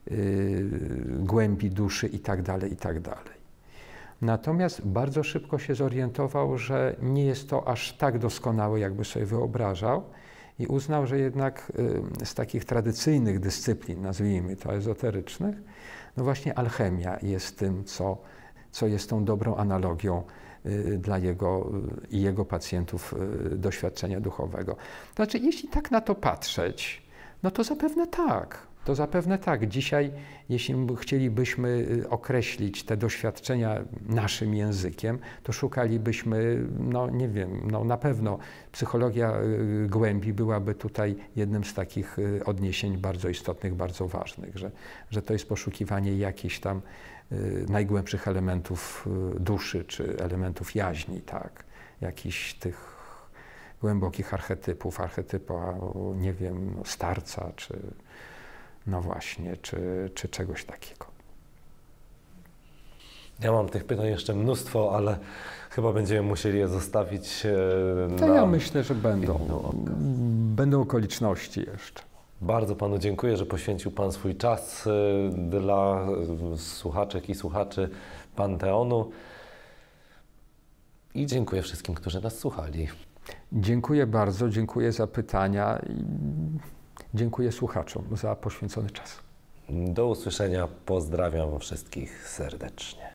głębi duszy itd., itd. Natomiast bardzo szybko się zorientował, że nie jest to aż tak doskonałe, jakby sobie wyobrażał i uznał, że jednak z takich tradycyjnych dyscyplin, nazwijmy to ezoterycznych, no właśnie alchemia jest tym, co jest tą dobrą analogią dla jego i jego pacjentów doświadczenia duchowego. To znaczy, jeśli tak na to patrzeć, no to zapewne tak. To zapewne tak. Dzisiaj, jeśli chcielibyśmy określić te doświadczenia naszym językiem, to szukalibyśmy, no nie wiem, no na pewno psychologia głębi byłaby tutaj jednym z takich odniesień bardzo istotnych, bardzo ważnych, że to jest poszukiwanie jakichś tam najgłębszych elementów duszy, czy elementów jaźni, tak, jakichś tych głębokich archetypu, nie wiem, starca, czy no właśnie, czy czegoś takiego. Ja mam tych pytań jeszcze mnóstwo, ale chyba będziemy musieli je zostawić to ja myślę, że będą okoliczności jeszcze. Bardzo Panu dziękuję, że poświęcił Pan swój czas dla słuchaczek i słuchaczy Panteonu i dziękuję wszystkim, którzy nas słuchali. Dziękuję bardzo, dziękuję za pytania i dziękuję słuchaczom za poświęcony czas. Do usłyszenia, pozdrawiam wszystkich serdecznie.